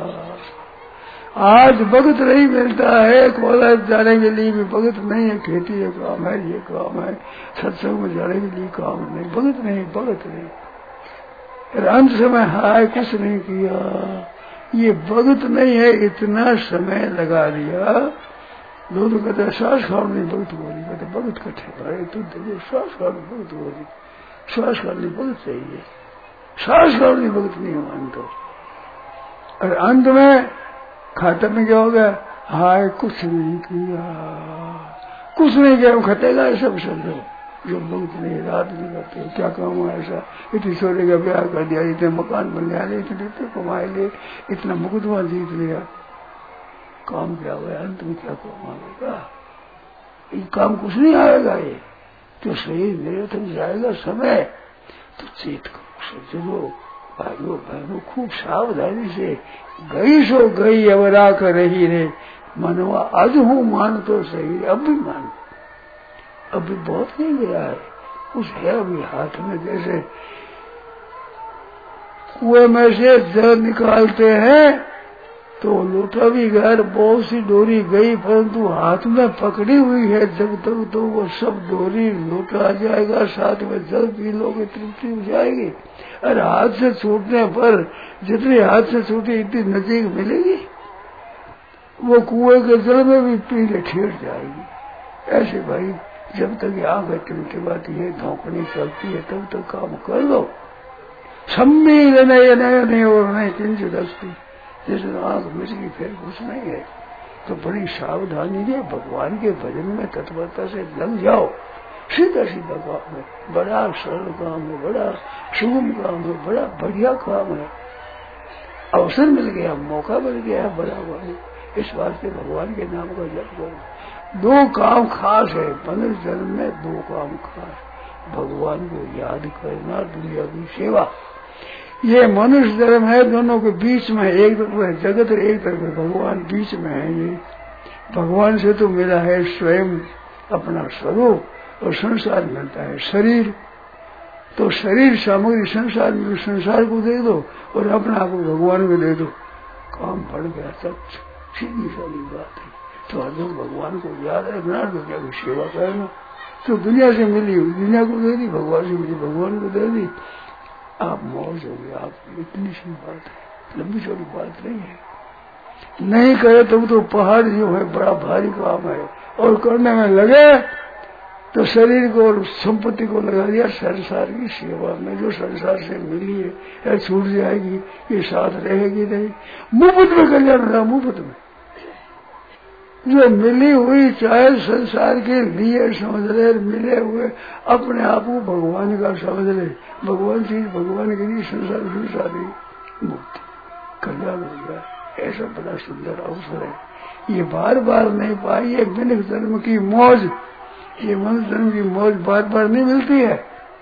आज वक्त नहीं मिलता है, कॉलेज जाने के लिए भी वक्त नहीं है, खेती का काम है, ये काम है, सत्संग में जाने के लिए काम नहीं, वक्त नहीं। अंत समय हाय कुछ नहीं किया, ये भगत नहीं है, इतना समय लगा दिया। लोग तो कहते श्वास खाने भगत बोली, कहते भगत कटे भाई तू देखो श्वास खाने भगत बोली, श्वास खाने भगत चाहिए, श्वास खाने भगत नहीं हो अंत। और अंत में खाते में क्या हो गया, हाय कुछ नहीं किया, कुछ नहीं किया, खटेगा ऐसा समझो जो भगत नहीं, रात नहीं करते, क्या काम हुआ ऐसा, इतनी छोटे का ब्याह कर दिया, इतने मकान बन गया, इतने रुपये कमाए ले, इतना मुकदमा जीत लिया, काम क्या हुआ, अंत में क्या काम आएगा, ये काम कुछ नहीं आएगा। ये तो शरीर निरर्थक जाएगा समय, तो चेत करो सज्जनों भाइयों बहनों, खूब सावधानी से, गई सो गई अब राख रही रे, मनवा आज हूँ मान तो सही, अब भी मान, अभी बहुत नहीं गया है, कुछ है अभी हाथ में। जैसे कुएं में से जल निकालते हैं तो लोटा भी गया, बहुत सी डोरी गई, परंतु हाथ में पकड़ी हुई है जब तक तो वो सब डोरी लोटा आ जाएगा, साथ में जल पी लोगे तृप्ति हो जाएगी। और हाथ से छूटने पर जितनी हाथ से छूटी इतनी नजीक मिलेगी, वो कुएं के जल में भी पीले ठेर जाएगी। ऐसे भाई जब तक आंख टिमटिमाती है, धोकनी चलती है, तब तक काम कर लो। सम्मिल नहीं और नहीं किंचित अस्ति, जैसे आंख मिचगी फिर कुछ नहीं है। तो बड़ी सावधानी से भगवान के भजन में तत्परता से लग जाओ, सीधा सीधा काम है, बड़ा सरल काम है, बड़ा सुगम काम है, बड़ा बढ़िया काम है। अवसर मिल गया, मौका मिल गया, बड़ा भाई इस वास्ते भगवान के नाम का जप करो। दो काम खास है, मनुष्य जन्म में दो काम खास, भगवान को याद करना, दुनिया की सेवा। ये मनुष्य धर्म है, दोनों के बीच में, एक तरफ है जगत और एक तरफ है भगवान, बीच में है। ये भगवान से तो मिला है स्वयं अपना स्वरूप, और संसार मिलता है शरीर। तो शरीर सामग्री संसार में, संसार को दे दो और अपना आप भगवान को दे दो, काम बढ़ गया। सब सीधी सारी बात है। तो हरदम भगवान को याद रखना, दुनिया की सेवा करना। तो दुनिया से मिली दुनिया को दे दी, भगवान से मिली भगवान को दे दी, आप मौज हो गए। आप इतनी सी बात है, लंबी चौड़ी बात नहीं है। नहीं करे तो पहाड़ जो है बड़ा भारी काम है, और करने में लगे तो शरीर को और संपत्ति को लगा दिया संसार की सेवा में। जो संसार से मिली है छूट जाएगी, ये साथ रहेगी नहीं। मुफ्त में कल्याण रहा, मुफ्त में जो मिली हुई, चाहे संसार के लिए समझ ले, मिले हुए अपने आप को भगवान का समझ ले, भगवान चीज भगवान के लिए, संसार मुक्ति कल्याण हो गया। ऐसा बड़ा सुंदर अवसर है, ये बार बार नहीं पाई। ये मनुष्य धर्म की मौज, ये मनुष्य धर्म की मौज बार बार नहीं मिलती है,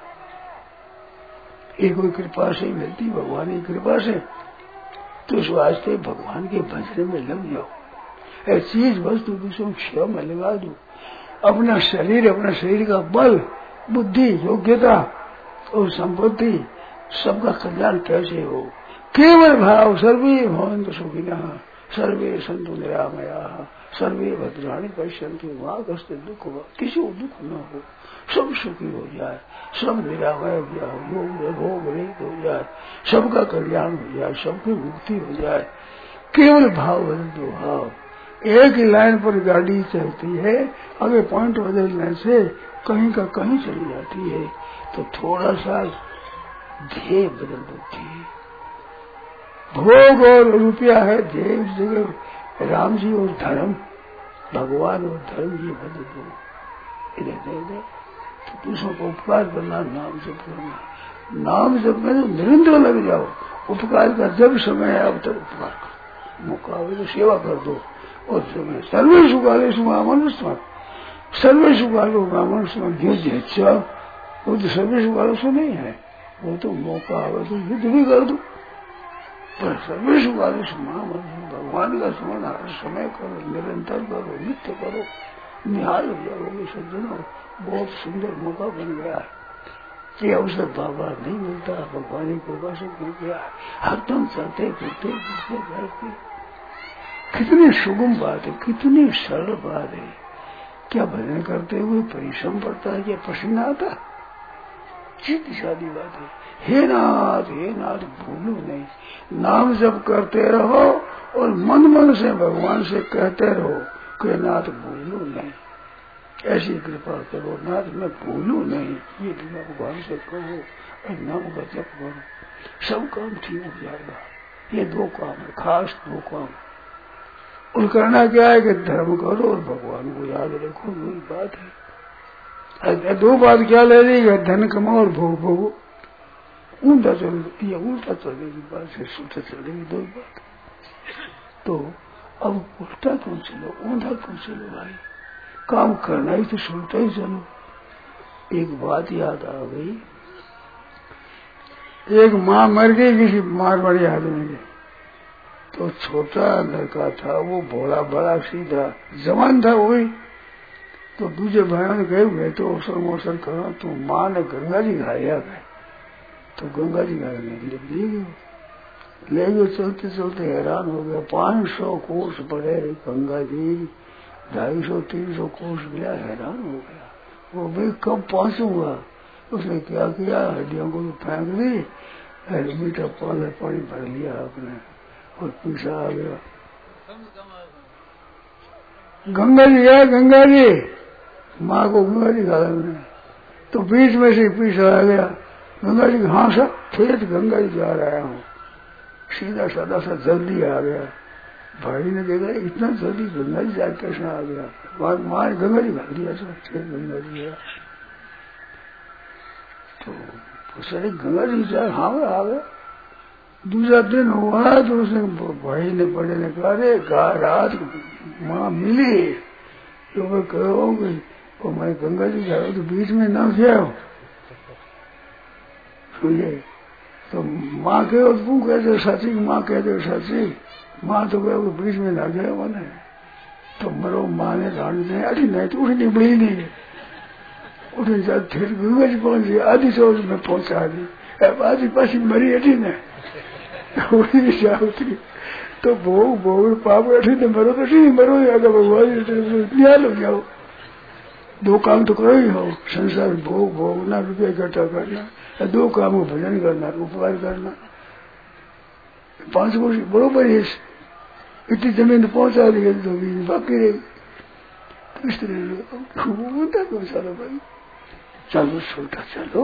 ये कोई कृपा से ही मिलती, भगवान की कृपा से। तो इस वास्ते भगवान के भजन में लग जाओ, चीज वस्तु दूसरों की सेवा में लगा दो। अपना शरीर का बल, बुद्धि, योग्यता और संपत्ति, सबका कल्याण कैसे हो। केवल भाव, सर्वे भवन्तु सुखिनः, सर्वे सन्तु निरामयाः, सर्वे भद्राणि पश्यन्तु मा कश्चित् दुःख, किसी को दुख न हो, सब सुखी हो जाए, सब निरामय हो जाए, भोग रहित हो जाए, सबका कल्याण हो जाए, सबकी मुक्ति हो जाए। केवल भाव बदल दो। भाव एक ही लाइन पर गाड़ी चलती है, अगर पॉइंट बदलने से कहीं का कहीं चली जाती है। तो थोड़ा सा ध्येय बदल देती है। भोग और रुपया है ध्येय, उस जगह राम जी और धर्म, भगवान और धर्म ये बदल दो। इधर दे तो दूसरों को उपकार करना, नाम जप करना, नाम जप में तो निरंतर लग जाओ। उपकार का जब समय है अब तक उपकार करो, मौका हो तो सेवा कर दो। और सर्वेषु कालेषु मामनुष्य, सर्वेषु कालो मामनुष्य, युद्ध वो तो सर्वेषु कालेषु नहीं है, वो तो मौका आवे तो युद्ध भी कर दो। पर सर्वेषु कालेषु मामनुष्य, भगवान का स्मरण हर समय करो, निरंतर करो, नित्य करो, निहाल हो जाओगे सज्जनों। बहुत सुंदर मौका बन गया है। ये अवसर बाबा नहीं मिलता, भगवान की कृपा से मिल गया है। हरदम चलते फिरते बैठते, कितनी सुगम बात है, कितनी सरल बात है। क्या भजन करते हुए परिश्रम पड़ता है, क्या पसीना आता, सीधी सादी बात है। हे नाथ भूलो नहीं। नाम जप करते रहो और मन मन से भगवान से कहते रहो कि नाथ भूलो नहीं, ऐसी कृपा करो नाथ, मैं भूलू नहीं। ये भगवान से कहो और नाम का जप करो, सब काम ठीक हो जाएगा। ये दो काम है, खास दो काम। और करना क्या है कि धर्म करो और भगवान को याद रखो, वही बात है। दो बात क्या ले रही, धन कमाओ और भोग भोगो। उल्टा चल, ये उल्टा चलेगी बात से सुलटा चलेगी, दो बात। तो अब उल्टा क्यों चलो, ऊंधा क्यों चलो भाई, काम करना ही तो सुलटा ही चलो। एक बात याद आ गई, एक माँ मर गई किसी मारवाड़ी आदमी की, तो छोटा लड़का था वो, भोला बड़ा सीधा जवान था वही। तो दूसरे भाइयों ने गए हुए तो अवसर मोसर करो, तो माँ ने गंगा जी घाया गए, तो गंगा जी घाने के लिए ले गए। चलते चलते हैरान हो गया, 500 कोस पड़े गंगा जी, 250-300 कोस गया, हैरान हो गया। वो भाई कब पहुंचूंगा, उसने क्या किया, हड्डियों को फेंक दी, मीठा पानी भर लिया आपने और पीछा आ गया। गंगा जी गया, गंगा जी, माँ को गंगा जी खा ने, तो बीच में से पीछा आ गया। गंगा जी हाँ सर, ठेठ गंगा जी जा रहा हूँ, सीधा सादा सा जल्दी आ गया। भाई ने देखा इतना जल्दी गंगा जी जा कैसे आ गया, माँ ने गंगा जी खा दिया सर, ठेठ गंगा जी गया। तो सर गंगा जी जा, हाँ आ गया। दूसरा दिन हुआ तो उसने भाई ने बड़े ने कहा रात माँ मिली, तो मैं कहो कि मैं गंगा जी जा रहा हूँ, तो बीच में ना जाओ सुनिए। तो माँ कहो तू कहते सची, माँ कहते सची, माँ तो कहो बीच में ना गया मैंने। तो मरो माँ ने ध्यान दे, अरे नहीं तो उठनी बड़ी नहीं, उठने जा फिर गंगा जी पहुंच गई, आधी सोच में पहुंचा दी, अब आधी पासी मरी अठी ने जाती। तो भोग भोग पाप अठी ने मरो तो ठीक मरो, अगर भगवान न्याल हो जाओ। दो काम तो करो ही हो संसार, भोग भोगना, रुपया इकट्ठा करना, दो काम को भजन करना, उपकार करना, 5 वर्ष बरोबर है। इतनी जमीन पहुंचा दी तो बाकी रही, तो इस तरह चलो भाई, चलो छोटा चलो,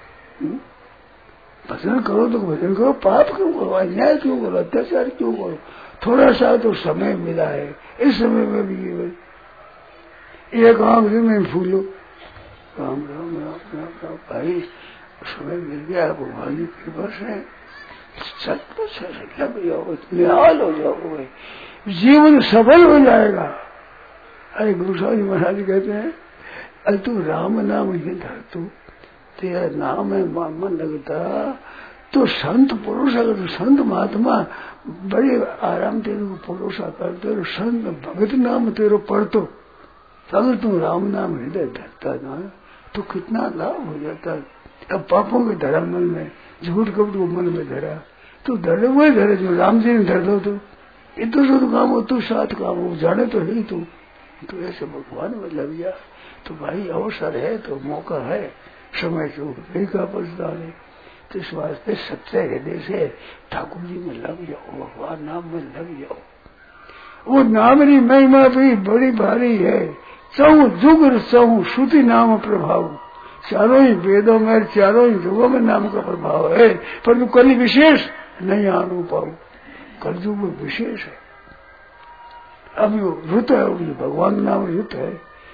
भजन करो तो भजन करो, पाप क्यों करो, अन्याय क्यों करो, अत्याचार क्यों करो। थोड़ा सा तो समय मिला है, इस समय में भी एक आंख में फूलो, राम राम राम राम राम भाई, समय मिल गया भगवान जी कृपा से, सचमुच निहाल हो जाओगे भाई, जीवन सफल हो जाएगा। अरे गुरु साहब जी महाराज कहते हैं, अरे तू राम नाम ही धर, तू तेरा नाम है मन लगता, तो संत पुरुष, अगर संत महात्मा बड़े आराम तेरे को पुरुषा करते और संत भगत नाम तेरे पढ़तो, अगर तू राम नाम हृदय धरता ना तो कितना लाभ हो जाता। अब पापों के धरा मन में, झूठ कपट को मन में धरा, तो धरे वही धरे जो राम जी ने धर दो, तो इतो शुद्ध काम हो, तू साथ काम हो, जाने तो ही तू, तो ऐसे भगवान में लग गया। तो भाई अवसर है तो मौका है, समय चूक गई का पछता नहीं। तो इस वास्ते सच्चे हृदय से ठाकुर जी में लग जाओ, भगवान नाम में लग जाओ। वो नाम की महिमा भी बड़ी भारी है, चहु जुग चहु श्रुति नाम प्रभाव, चारों ही वेदों में, चारों ही युगों में नाम का प्रभाव है, परंतु कल विशेष नहीं आनु पाऊ, कलयुग में विशेष है। अब यो रुत है, भगवान नाम रुत है,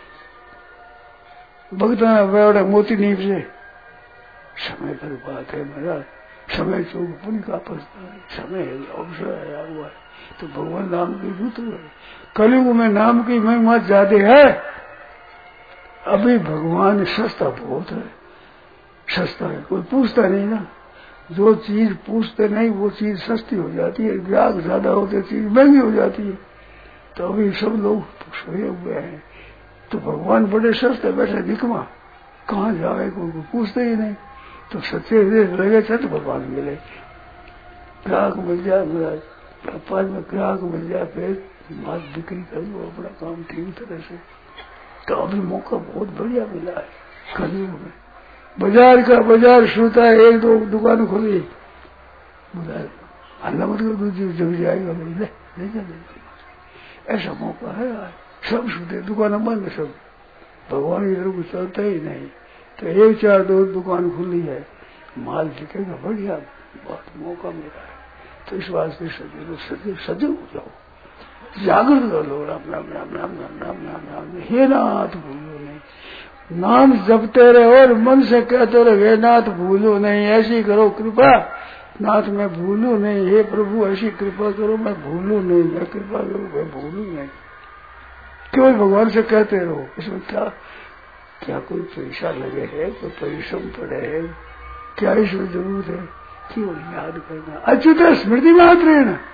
भगता वेड़ा मोती नीप से समय पर बात है महाराज, समय चूक पुण्य का पछता है, समय है, अवसर आया हुआ है, तो भगवान नाम की रुत है। कलयुग में नाम की महिमा ज्यादा है, अभी भगवान सस्ता बहुत है, सस्ता है, कोई पूछता नहीं ना, जो चीज पूछते नहीं वो चीज सस्ती हो जाती है, ग्राहक ज्यादा होते चीज महंगी हो जाती है। तो अभी सब लोग सोए हुए हैं, तो भगवान बड़े सस्ते बैठे दिखवा, कहाँ जाए कोई पूछते ही नहीं। तो सच्चे हृदय लगे तो भगवान मिले, ग्राहक मिल जाए, महाराज व्यापार में ग्राहक मिल जाए, फिर माल बिक्री कर लो अपना काम ठीक तरह से। तो अभी मौका बहुत बढ़िया मिला है कलयुग में, बाजार का बाजार शुता है, एक दो दुकान खुली, बाजार हल्ला मत कर, दूसरी जग जाएगा, ले जा। ऐसा मौका है आज, सब शुते, दुकान बंद, सब भगवान की तरफ चलता ही नहीं। तो एक चार दो दुकान खुली है, माल बिकेगा बढ़िया, बहुत मौका मिला है। तो इस वास्ते सजग हो जाओ, जागृत कर लो, राम राम राम राम राम राम राम राम, हे नाथ भूलो नहीं, नाम जपते रहे और मन से कहते रहे, हे नाथ भूलो नहीं, ऐसी करो कृपा, नाथ मैं भूलू नहीं, हे प्रभु ऐसी कृपा करो, मैं भूलू नहीं, मैं कृपा करूँ, मैं भूलू नहीं। केवल भगवान से कहते रहो। इसमें क्या कोई पैसा लगे है, कोई परिश्रम पड़े है, क्या इसमें जरूरत है? केवल याद करना, अच्युत स्मृति मात्र है ना।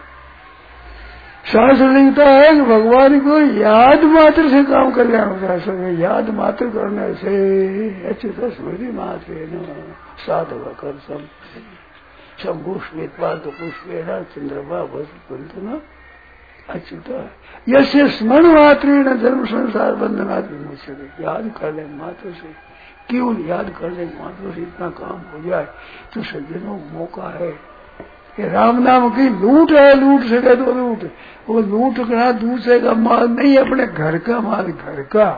शास्त्र लिखता है कि भगवान को याद मात्र से काम कल्याण होता है, सब याद मात्र करने से अच्युत स्मृति मात्र है ना। साधव कर सब पुष्पेत पाद पुष्पेरा चंद्रमा बंत न अच्युत यसे स्मरण मात्र धर्म संसार बंधनात् विमुच्यते। याद करने मात्र से, केवल याद करने मात्र से इतना काम हो जाए तो सज्जनों मौका है। ये राम नाम की लूट है, लूट सके तो लूट, वो लूट करना दूसरे का माल नहीं, अपने घर का माल, घर का।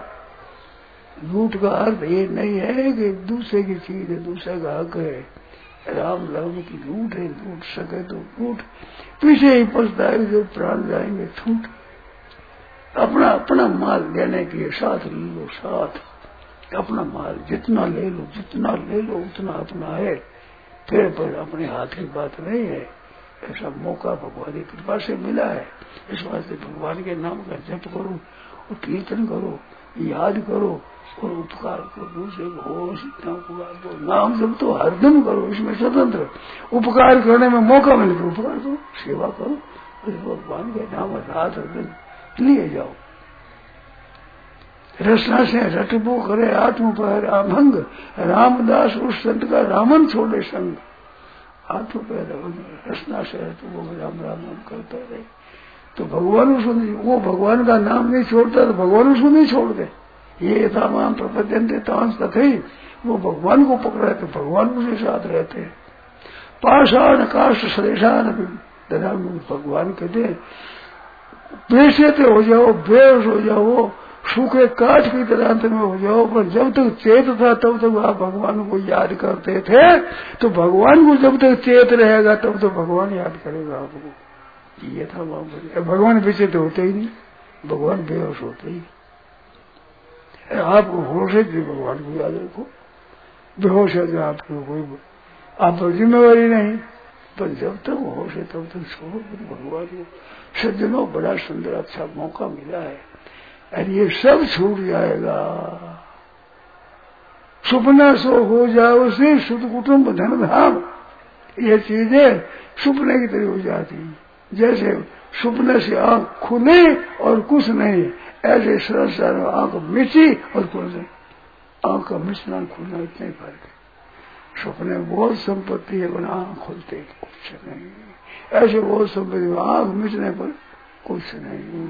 लूट का अर्थ ये नहीं है कि दूसरे की चीज है, दूसरे का हक है। राम नाम की लूट है, लूट सके तो लूट, पीछे ही पछताएंगे जो प्राण जाएंगे छूट। अपना अपना माल लेने के लिए साथ ले लो, साथ अपना माल जितना ले लो, जितना ले लो उतना अपना है, फिर पर अपने हाथ की बात नहीं है। ऐसा मौका भगवान की कृपा से मिला है। इस वास्ते भगवान के नाम का जप करो और कीर्तन करो, याद करो और उपकार करो, दूसरे को इतना उपकार करो। नाम जब तो हरदम करो, इसमें स्वतंत्र। उपकार करने में मौका मिले तो उपकार करो, सेवा करो, भगवान के नाम रात हरदम लिए जाओ। रसना से रटबो करे आत्म पर रामंग, रामदास उस संत का रामन छोड़े संग। आत्म पर रसना से रटबो राम राम करता रहे तो भगवान उसको, वो भगवान का नाम नहीं छोड़ता तो भगवान उसको नहीं छोड़ते। ये तमाम प्रपंच तांस थे, वो भगवान को पकड़ा तो भगवान उसके साथ रहते हैं। पाषाण काष्ठ श्लेषान भगवान कहते बेचते हो जाओ, बेहोश हो जाओ, सूखे काठ की तरह अंत में हो जाओ, पर जब तक चेत था तब तक आप भगवान को याद करते थे। तो भगवान को जब तक चेत रहेगा तब तो भगवान याद करेगा आपको। ये था भगवान पीछे तो होते ही नहीं, भगवान बेहोश होते ही। आपको होश है कि भगवान को याद रखो, बेहोश है तो आपको कोई आप पर जिम्मेवारी नहीं, पर जब तक होश है तब तक छोड़ो भगवान को। सज्जनों बड़ा सुंदर अच्छा मौका मिला है, अरे ये सब छूट जाएगा। सुपना सो हो जाए उसे सुध कुटुंब धन धाम, ये चीजें सुपने की तरह हो जाती। जैसे सुपने से आंख खुले और कुछ नहीं, ऐसे संसार में आंख मिची और कुछ नहीं। आंख का मिचना खुलना इतना ही फर्क है। सपने में बहुत संपत्ति है, बना आंख खुलते कुछ नहीं, ऐसे बहुत संपत्ति आंख मिचने पर कुछ नहीं।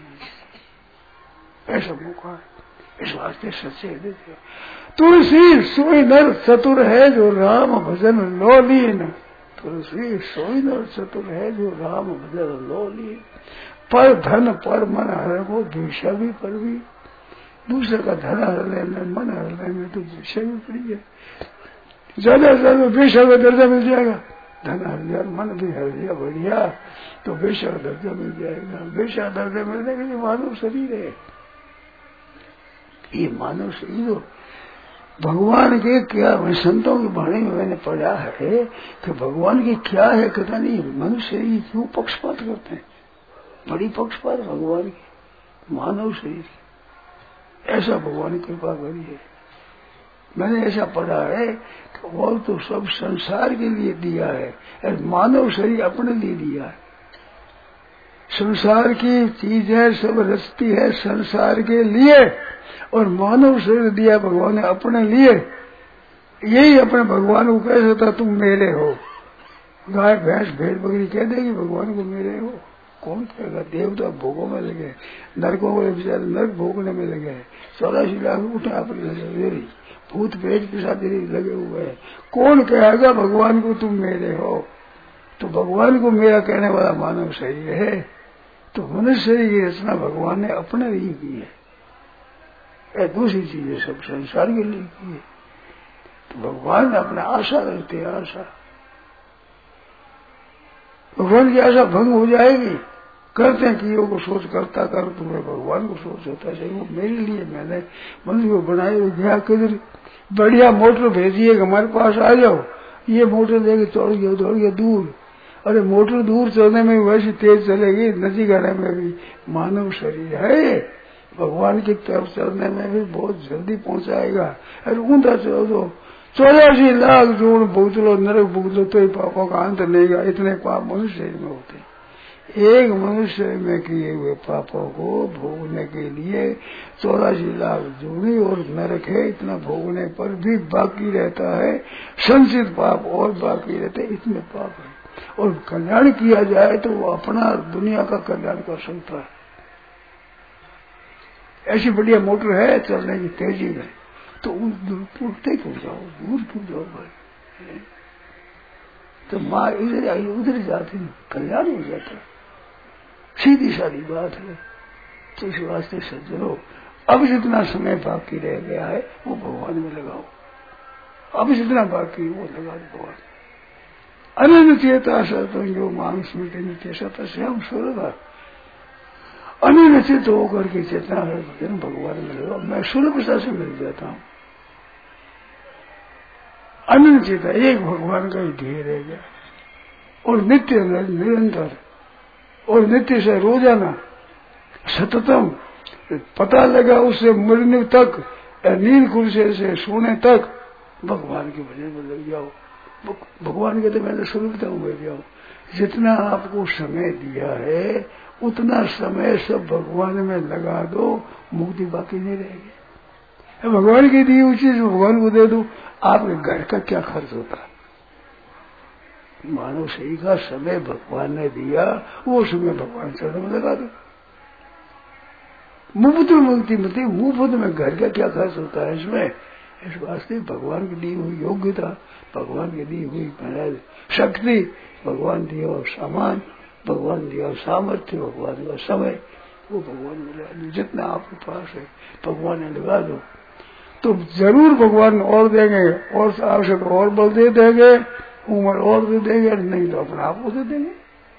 ऐसा मौका है, इस वास्ते सच्चे देते। तुलसी सोई नर चतुर है जो राम भजन लोलीन, तुलसी सोई नर चतुर है जो राम भजन लोलीन। पर धन पर मन हर को भिक्षा भी पर भी, दूसरे का धन हर लेने मन हर लेने तो भिक्षा भी पड़ी है। ज्यादा से ज्यादा भिक्षा का दर्जा मिल जाएगा, धन हर लिया मन भी हर लिया बढ़िया तो भिक्षा का दर्जा मिल जाएगा। भिक्षा दर्जा मिलने के लिए मानव शरीर है, ये मानव शरीर भगवान के क्या। संतों की वाणी में मैंने पढ़ा है कि भगवान की क्या है कहता नहीं, मनुष्य शरीर क्यों पक्षपात करते हैं, बड़ी पक्षपात भगवान की मानव शरीर, ऐसा भगवान की कृपा करी है। मैंने ऐसा पढ़ा है कि वो तो सब संसार के लिए दिया है, मानव शरीर अपने लिए दिया है। संसार की चीजें सब रचती है संसार के लिए, और मानव शरीर दिया भगवान ने अपने लिए। यही अपने भगवान को कह सकता तुम मेरे हो। गाय भैंस भेड़ बकरी कह देगी भगवान को मेरे हो, कौन कहेगा? देवता भोगों में लगे, नरकों को बेचारे नरक भोगने में लगे, 84 लाख उठे आप लगे, भूत प्रेत पिशाच लगे हुए हैं। कौन कहेगा भगवान को तुम मेरे हो? तो भगवान को मेरा कहने वाला मानव शरीर है। तो मनुष्य शरीर की रचना भगवान ने अपने लिए की है, दूसरी चीजें सब संसार के लिए की है। तो भगवान ने अपने आशा रखते हैं, आशा। भगवान की आशा भंग हो जाएगी। करते हैं कि को सोच करता कर, तुम्हें भगवान को सोच होता चाहिए। वो मेरे लिए मैंने मनुष्य को बनाए हुए गया, किधर बढ़िया मोटर भेजिए हमारे पास आ जाओ, ये मोटर लेके दौड़ गया दूर। अरे मोटर दूर चलने में वैसी तेज चलेगी, नजीक आने में भी मानव शरीर है, भगवान की तरफ चलने में भी बहुत जल्दी पहुंचाएगा। अरे ऊंधा चलो तो 84 लाख जोड़ भुगत लो, नरक भुगत लो, तो पापों का अंत नहीं गा। इतने पाप मनुष्य शरीर में होते हैं। एक मनुष्य में किए हुए पापों को भोगने के लिए 84 लाख जोड़ी और नरक है। इतना भोगने पर भी बाकी रहता है संचित पाप, और बाकी रहते इतने पाप है। और कल्याण किया जाए तो वो अपना दुनिया का कल्याण कर सकता है। ऐसी बढ़िया मोटर है चलने की तेजी में, तो उठते क्यों जाओ, दूर क्यों जाओ भाई? तो माँ इधर आई उधर जाती, कल्याण हो जाता है। सीधी सारी बात है। तो इस वास्ते सज्जनों, अब जितना समय बाकी रह गया है वो भगवान में लगाओ। अब जितना बाकी वो लगा दो भगवान। अनन्य चेता सतंगो मांग स्मृति नित्य सतस्याम सुलभ। अनन्य चित होकर के चेतना है भगवान में लगाओ। मैं सुलभता से मिल जाता हूँ। अनन्य चेता एक भगवान का ही ध्येय रह गया, और नित्य निरंतर, और नित्य से रोजाना सततम पता लगा उससे मरने तक, नींद खुलसे से सोने तक भगवान के भजन में लग जाओ। भगवान कहते मैंने सुलभता में बैठ जाओ। जितना आपको समय दिया है उतना समय सब भगवान में लगा दो, मुक्ति बाकी नहीं रहेगी। भगवान की दी हुई चीज भगवान को दे दो। आपके घर का क्या खर्च होता है? मानव सही का समय भगवान ने दिया, वो समय भगवान चरण में लगा दो। मुफ्त मुक्ति मिलती, मुफ्त में घर का क्या खर्च होता है इसमें? इस वास्ते भगवान की दी हुई योग्यता, भगवान की दी हुई शक्ति, भगवान दिया हुआ सामान, भगवान दिया सामर्थ्य, भगवान का समय, वो भगवान में लगा दो। जितना आपके पास है भगवान ने लगा दो, तो जरूर भगवान और देंगे, और आवश्यक और बल दे देंगे, उम्र और दे देंगे, नहीं तो अपने आप को दे देंगे।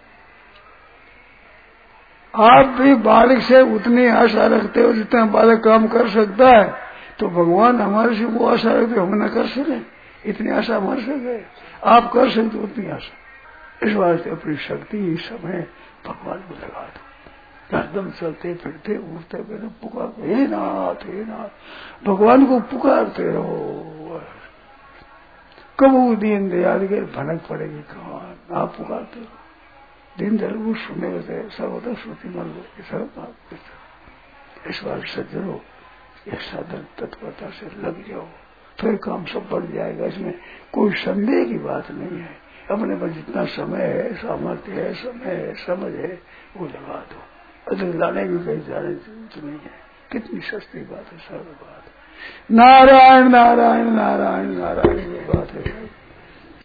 आप भी बालक से उतनी आशा रखते हो जितना बालक काम कर सकता है, तो भगवान हमारे से वो आशा रखते हम न कर सके। इतनी आशा हमारे से गए, आप कर सकते हो उतनी आशा। इस वास्ते अपनी शक्ति इस समय भगवान को लगा दो। हरदम चलते फिरते उठते फिरते पुकार, हे नाथ हे नाथ, भगवान को पुकारते रहो। कब वो दीन दयाल के भनक पड़ेगी कहाँ? आप पुकारते रहो। दिन दर वो सुने होते सर्वदा श्रुति मन सब। इस बार सज्जनों ये साधन तत्परता से लग जाओ, फिर काम सब बढ़ जाएगा। इसमें कोई संदेह की बात नहीं है। अपने पर जितना समय है, सामर्थ्य है, समय है, समझ है, वो लगा दो। अधिक लाने की कहीं जाने की नहीं है। कितनी सस्ती बात है, सरल बात है। नारायण नारायण नारायण नारायण, ये बात है।